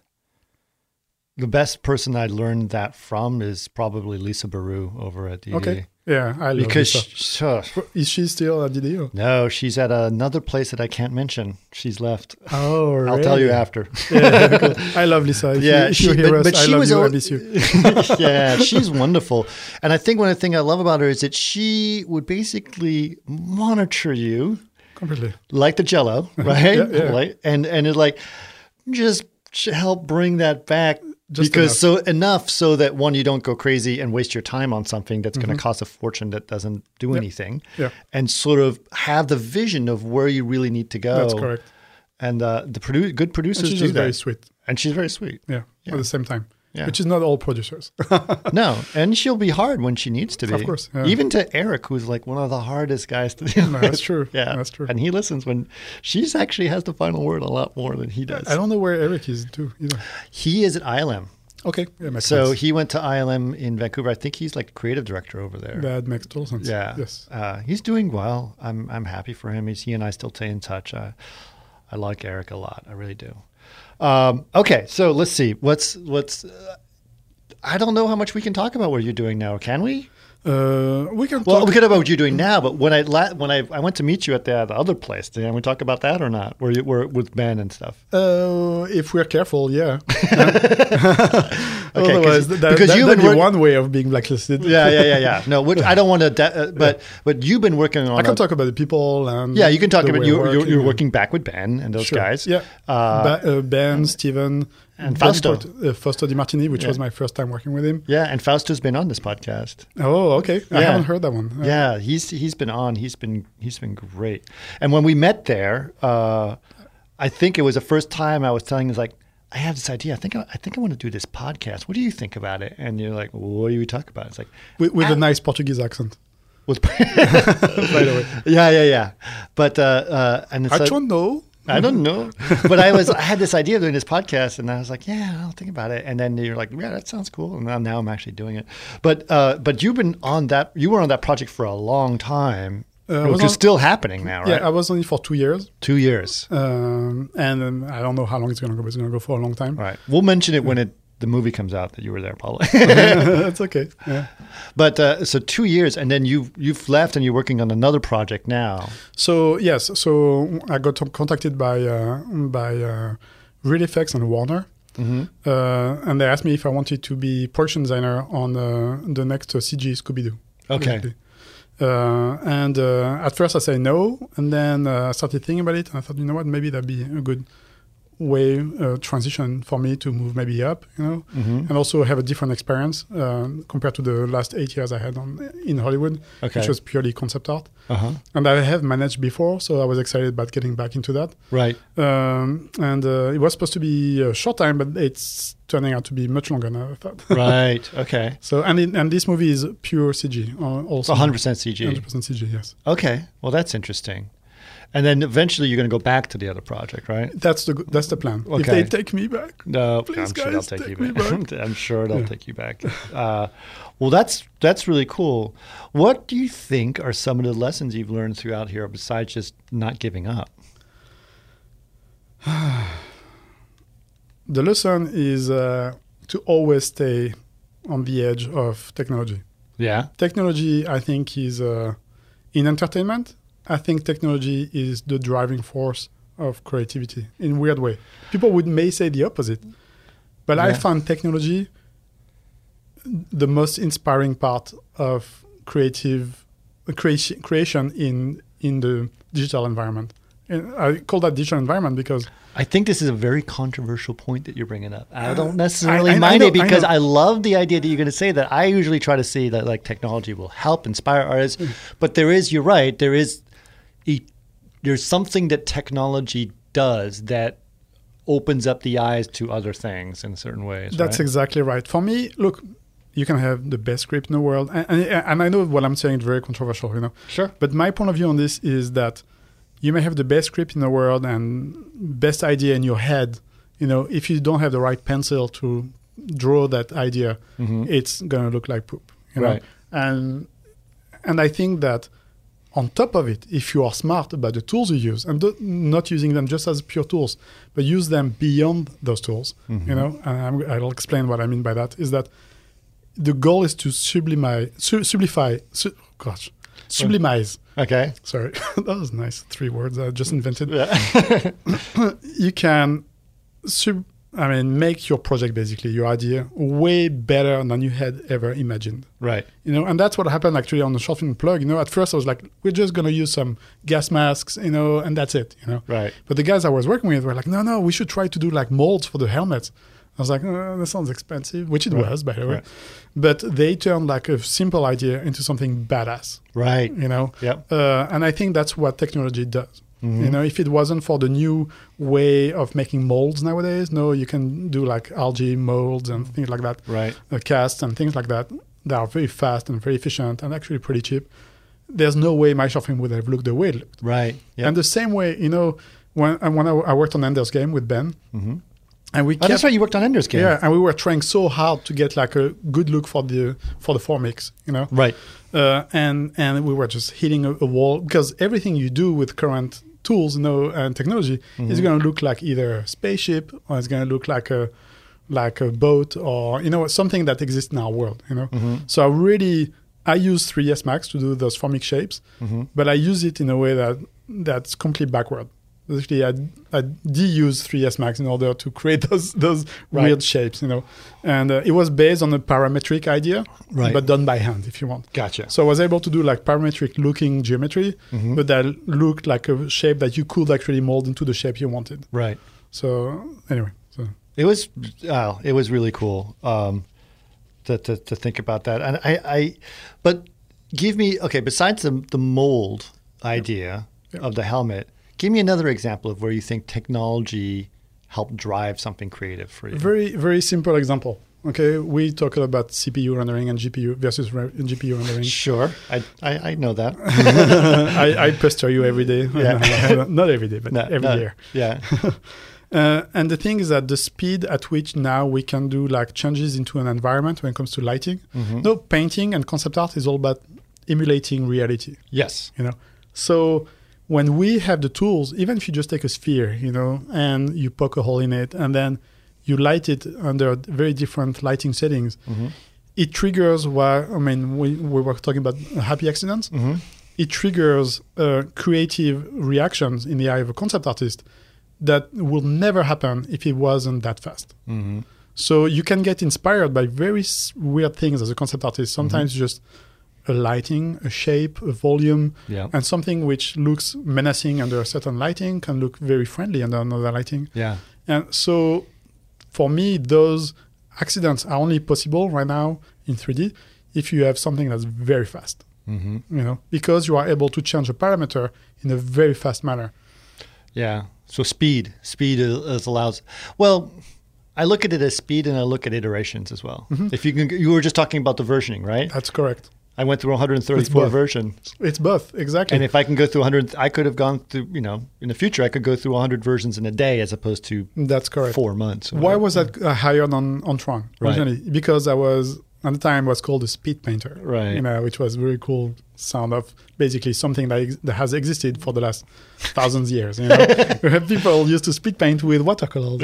person I learned that from is probably Lisa Baru over at DD. Okay. Yeah, I love Lisa. Is she still at DD? No, she's at another place that I can't mention. She's left. Oh, really? I'll tell you after. Yeah, cool. I love Lisa. If you hear us, I love you. I miss you. Yeah, she's wonderful. And I think one of the things I love about her is that she would basically monitor you Completely. like the Jell-O, right? Yeah. Like, and it like just help bring that back. Just because enough so that one, you don't go crazy and waste your time on something that's going to cost a fortune that doesn't do anything, and sort of have the vision of where you really need to go. That's correct. And good producers and she's do that. Very sweet. And she's very sweet. Yeah. At the same time. Yeah. Which is not all producers. No, and she'll be hard when she needs to be. Of course. Yeah. Even to Eric, who's like one of the hardest guys to deal with. That's true. Yeah, that's true. And he listens when she's actually has the final word a lot more than he does. I don't know where Eric is too either. He is at ILM. Okay. Yeah, makes So sense. he went to ILM in Vancouver. I think he's like creative director over there. That makes total sense. Yeah. Yes. He's doing well. I'm happy for him. He and I still stay in touch. I like Eric a lot. I really do. Okay, so let's see. What's I don't know how much we can talk about what you're doing now. Can we? We can Well, talk. we could about what you're doing now, but when I went to meet you at the other place, did we talk about that or not? Where you were with Ben and stuff? If we're careful, yeah. Okay, Otherwise, because you've that'd been be one way of being blacklisted. Yeah. No, I don't want to. But you've been working on. I can talk about the people and Yeah, you can talk the about way of you're working. working back with Ben and those Sure. guys. Yeah, Ben, Steven, and Ben Fausto. Fausto Di Martini, which was my first time working with him. Yeah, and Fausto's been on this podcast. Oh, okay. I Yeah. haven't heard that one. Yeah, he's been on. He's been great. And when we met there, I think it was the first time I was telling him, like, I have this idea. I think I want to do this podcast. What do you think about it? And you're like, well, what do we talk about? It's like With a nice Portuguese accent. with By the way, yeah. But and it's I like, don't know. I don't know. But I had this idea of doing this podcast, and I was like, yeah, I'll think about it. And then you're like, yeah, that sounds cool. And now I'm actually doing it. But you've been on that. You were on that project for a long time. It's still happening now, right? Yeah, I was only for 2 years. 2 years. And I don't know how long it's going to go, but it's going to go for a long time. All right. We'll mention it when the movie comes out that you were there, probably. That's okay. Yeah. But so 2 years, and then you've left, and you're working on another project now. So yes, so I got contacted by Real Effects and Warner, and they asked me if I wanted to be production designer on the next CG Scooby-Doo. Okay. Basically. And at first I said no, and then I started thinking about it, and I thought, you know what, maybe that'd be a good way transition for me to move maybe up, and also have a different experience compared to the last 8 years I had in Hollywood, which was purely concept art. And I have managed before, so I was excited about getting back into that. Right. And it was supposed to be a short time, but it's turning out to be much longer than I thought. Right. Okay. So and this movie is pure CG also. 100% CG. 100% CG, yes. Okay. Well, that's interesting. And then eventually you're going to go back to the other project, right? That's the plan. Okay. If they take me back, No, please, I'm sure they'll guys, take you me back. back. I'm sure they'll take you back. Well, that's really cool. What do you think are some of the lessons you've learned throughout here besides just not giving up? The lesson is to always stay on the edge of technology. Yeah. Technology, I think, is in entertainment. I think technology is the driving force of creativity in a weird way. People may say the opposite, but I find technology the most inspiring part of creation in the digital environment. And I call that digital environment because I think this is a very controversial point that you're bringing up. I don't necessarily mind it because I love the idea that you're going to say that. I usually try to say that like technology will help inspire artists, but you're right, there's something that technology does that opens up the eyes to other things in certain ways. That's exactly right. For me, look, you can have the best script in the world, and I know what I'm saying is very controversial, Sure. But my point of view on this is that you may have the best script in the world and best idea in your head. If you don't have the right pencil to draw that idea, it's gonna look like poop. Right. And I think that on top of it, if you are smart about the tools you use and not using them just as pure tools, but use them beyond those tools, and I'll explain what I mean by that. Is that the goal is to sublimize. Okay. Sorry, that was nice. 3 words I just invented. Yeah. You can make your project, basically, your idea, way better than you had ever imagined. Right. And that's what happened actually on the short film Plug. At first I was like, we're just going to use some gas masks, and that's it, Right. But the guys I was working with were like, no, we should try to do like molds for the helmets. I was like, that sounds expensive, which it was, by the way. Right. But they turned like a simple idea into something badass. Right. Yep. And I think that's what technology does. If it wasn't for the new way of making molds nowadays, you can do like algae molds and things like that. Right. Casts and things like that. They are very fast and very efficient and actually pretty cheap. There's no way my short film would have looked the way it looked. Right. Yep. And the same way, when I worked on Ender's Game with Ben, and we that's right. You worked on Ender's Game. Yeah, and we were trying so hard to get like a good look for the formix, Right. And we were just hitting a wall because everything you do with current tools, and technology is going to look like either a spaceship or it's going to look like a boat or something that exists in our world. So I use 3ds Max to do those formix shapes, but I use it in a way that's completely backward. Basically, I de-use 3ds Max in order to create those weird shapes, And it was based on a parametric idea, but done by hand, if you want. Gotcha. So I was able to do like parametric looking geometry, but that looked like a shape that you could actually mold into the shape you wanted. Right. So anyway, it was really cool to think about that. And but give me, besides the mold idea of the helmet, give me another example of where you think technology helped drive something creative for you. Very, very simple example. Okay, we talk about CPU rendering and GPU versus GPU rendering. Sure, I know that. I pester you every day. Yeah. Not every day, but every year. Yeah. And the thing is that the speed at which now we can do like changes into an environment when it comes to lighting. No, painting and concept art is all about emulating reality. Yes. So when we have the tools, even if you just take a sphere, and you poke a hole in it and then you light it under very different lighting settings, it triggers we were talking about happy accidents. It triggers creative reactions in the eye of a concept artist that will never happen if it wasn't that fast. So you can get inspired by very weird things as a concept artist. Sometimes just a lighting, a shape, a volume, and something which looks menacing under a certain lighting can look very friendly under another lighting. Yeah. And so for me, those accidents are only possible right now in 3D if you have something that's very fast, because you are able to change a parameter in a very fast manner. Yeah. So speed allows, well, I look at it as speed and I look at iterations as well. If you were just talking about the versioning, right? That's correct. I went through 134 versions. It's both, exactly. And if I can go through 100, I could have gone through, in the future, I could go through 100 versions in a day as opposed to That's correct. 4 months. Why was that hired on Tron originally? Right. Because I was, at the time, was called a speed painter, right? Which was a very cool sound of basically something that has existed for the last thousands of years. People used to speed paint with watercolors.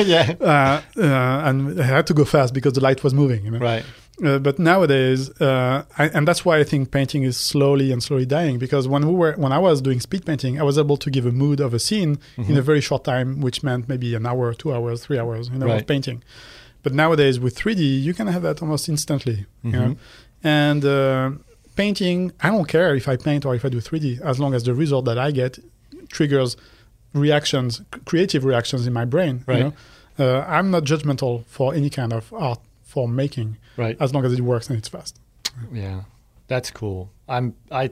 And they had to go fast because the light was moving. Right. But nowadays, and that's why I think painting is slowly dying. Because when I was doing speed painting, I was able to give a mood of a scene in a very short time, which meant maybe an hour, 2 hours, 3 hours, of painting. But nowadays with 3D, you can have that almost instantly. And painting, I don't care if I paint or if I do 3D, as long as the result that I get triggers reactions, creative reactions in my brain. Right. I'm not judgmental for any kind of art form making, right? As long as it works and it's fast. Yeah, that's cool. I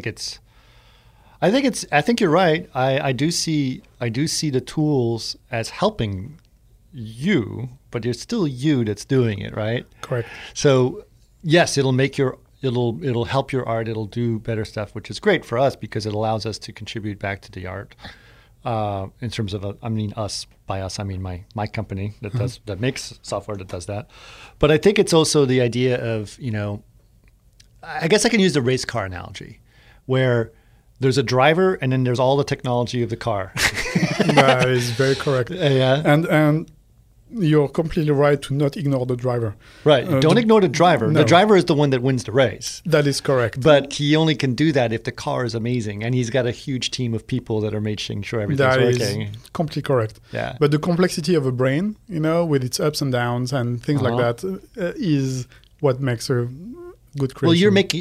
think you're right. I do see the tools as helping you, but it's still you that's doing it, right? Correct. So yes, it'll help your art. It'll do better stuff, which is great for us because it allows us to contribute back to the art. In terms of, us, by us, I mean my company that makes software that does that. But I think it's also the idea of, I guess I can use the race car analogy, where there's a driver and then there's all the technology of the car. That is very correct. Yeah. And you're completely right to not ignore the driver. Right. Don't ignore the driver. No. The driver is the one that wins the race. That is correct. But he only can do that if the car is amazing. And he's got a huge team of people that are making sure everything's working. That is completely correct. Yeah. But the complexity of a brain, with its ups and downs and things like that, is what makes a good creation. Well, you're making,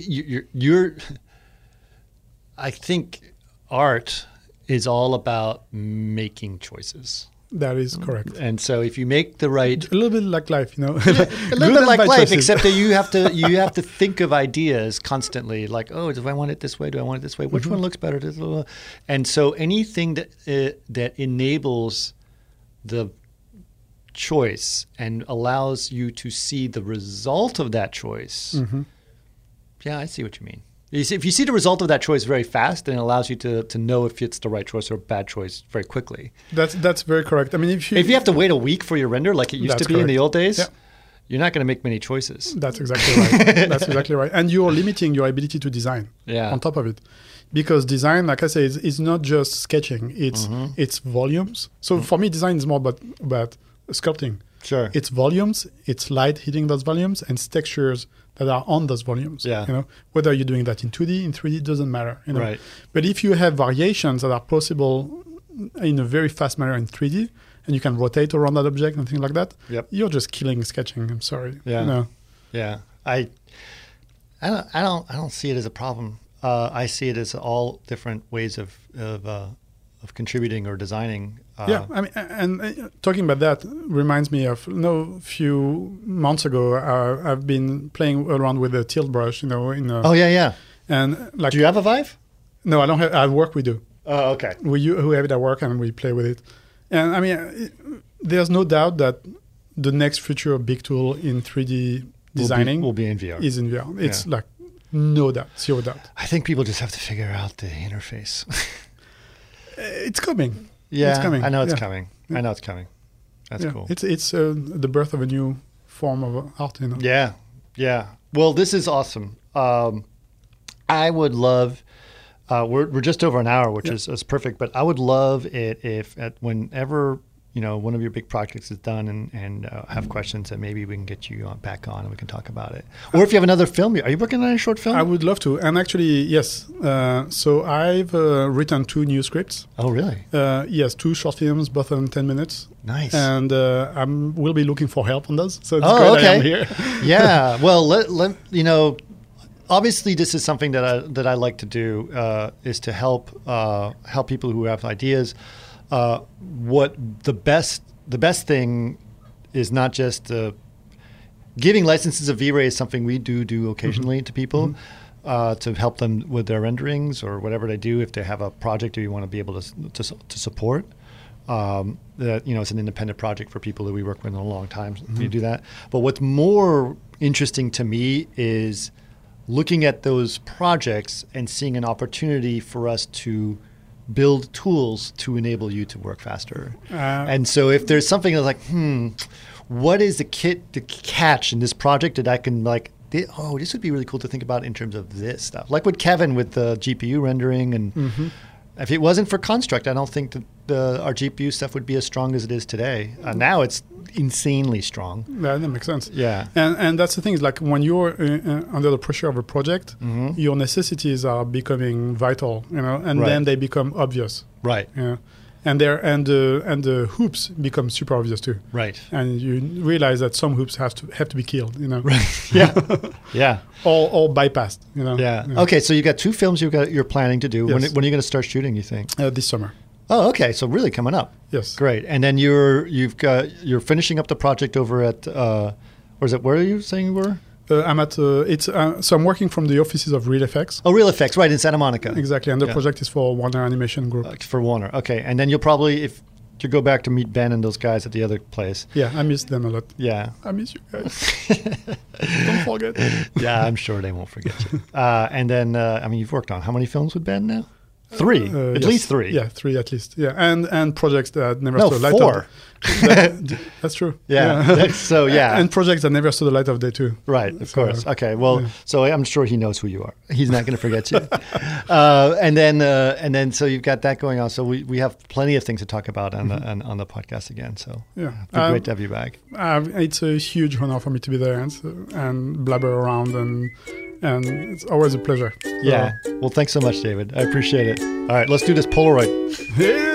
I think art is all about making choices. That is correct. And so if you make the right... A little bit like life, a little bit like life, except that you have to think of ideas constantly. Like, oh, do I want it this way? Do I want it this way? Which one looks better? And so anything that enables the choice and allows you to see the result of that choice. Yeah, I see what you mean. If you see the result of that choice very fast, then it allows you to know if it's the right choice or a bad choice very quickly. That's very correct. I mean, if you have to wait a week for your render like it used to be in the old days, you're not going to make many choices. That's exactly right. That's exactly right. And you're limiting your ability to design on top of it. Because design, like I say, is not just sketching. It's volumes. So for me, design is more about sculpting. Sure. It's volumes, it's light hitting those volumes, and it's textures that are on those volumes. Yeah. Whether you're doing that in 2D, in 3D, doesn't matter. Right. But if you have variations that are possible in a very fast manner in 3D, and you can rotate around that object and things like that, you're just killing sketching. I'm sorry. Yeah. Yeah. I don't see it as a problem. I see it as all different ways of contributing or designing. I mean, and talking about that reminds me of a few months ago. I've been playing around with a tilt brush. And like, do you have a Vive? No, I don't have. At work we do. Oh, okay. We have it at work and we play with it. And I mean, there's no doubt that the next future big tool in 3D designing will be in VR. Is in VR. It's like no doubt, zero doubt. I think people just have to figure out the interface. It's coming. Yeah, it's coming. I know it's coming. I know it's coming. That's cool. It's the birth of a new form of art. Yeah, yeah. Well, this is awesome. I would love. We're just over an hour, which is perfect. But I would love it if whenever one of your big projects is done and have questions, that maybe we can get you back on and we can talk about it. Or if you have another film, are you working on a short film? I would love to. And actually, yes. So I've written 2 new scripts. Oh, really? Yes, 2 short films, both of them 10 minutes. Nice. And we'll be looking for help on those. So it's great I am here. Yeah. Well, obviously, this is something that I like to do is to help people who have ideas. What the best thing is not just giving licenses of V-Ray is something we do occasionally to people to help them with their renderings or whatever they do if they have a project or you want to be able to support. That it's an independent project for people that we work with in a long time. We do that. But what's more interesting to me is looking at those projects and seeing an opportunity for us to build tools to enable you to work faster. And so if there's something that's like, what is the catch in this project that I can this would be really cool to think about in terms of this stuff. Like with Kevin with the GPU rendering. And if it wasn't for Construct, I don't think that our GPU stuff would be as strong as it is today. Now it's insanely strong. That makes sense. Yeah. And that's the thing is like when you're under the pressure of a project, your necessities are becoming vital, and then they become obvious. Right. Yeah. And the hoops become super obvious too. Right. And you realize that some hoops have to be killed, Right. Yeah. Yeah. Or bypassed, Yeah. Okay, so you got 2 films you're planning to do. Yes. When are you going to start shooting, you think? This summer. Oh, okay. So really coming up. Yes. Great. And then you're finishing up the project over at or is it where are you saying you were? I'm at so I'm working from the offices of Real FX. Oh, Real FX, right in Santa Monica. Exactly, and the project is for Warner Animation Group. For Warner, okay. And then you'll probably if you go back to meet Ben and those guys at the other place. Yeah, I miss them a lot. Yeah, I miss you guys. Don't forget. Yeah, I'm sure they won't forget you. And then you've worked on how many films with Ben now? 3, at least 3. Yeah, 3 at least. Yeah, and projects that never No, saw the light 4. of that's true. Yeah. So yeah, and projects that never saw the light of day too. Right, of course. Okay, well, so I'm sure he knows who you are. He's not going to forget you. And then, so you've got that going on. So we have plenty of things to talk about on the podcast again. So yeah, it'd be great to have you back. It's a huge honor for me to be there and blabber around, and it's always a pleasure. Yeah. Well, thanks so much, David. I appreciate it. All right, let's do this Polaroid. Yeah.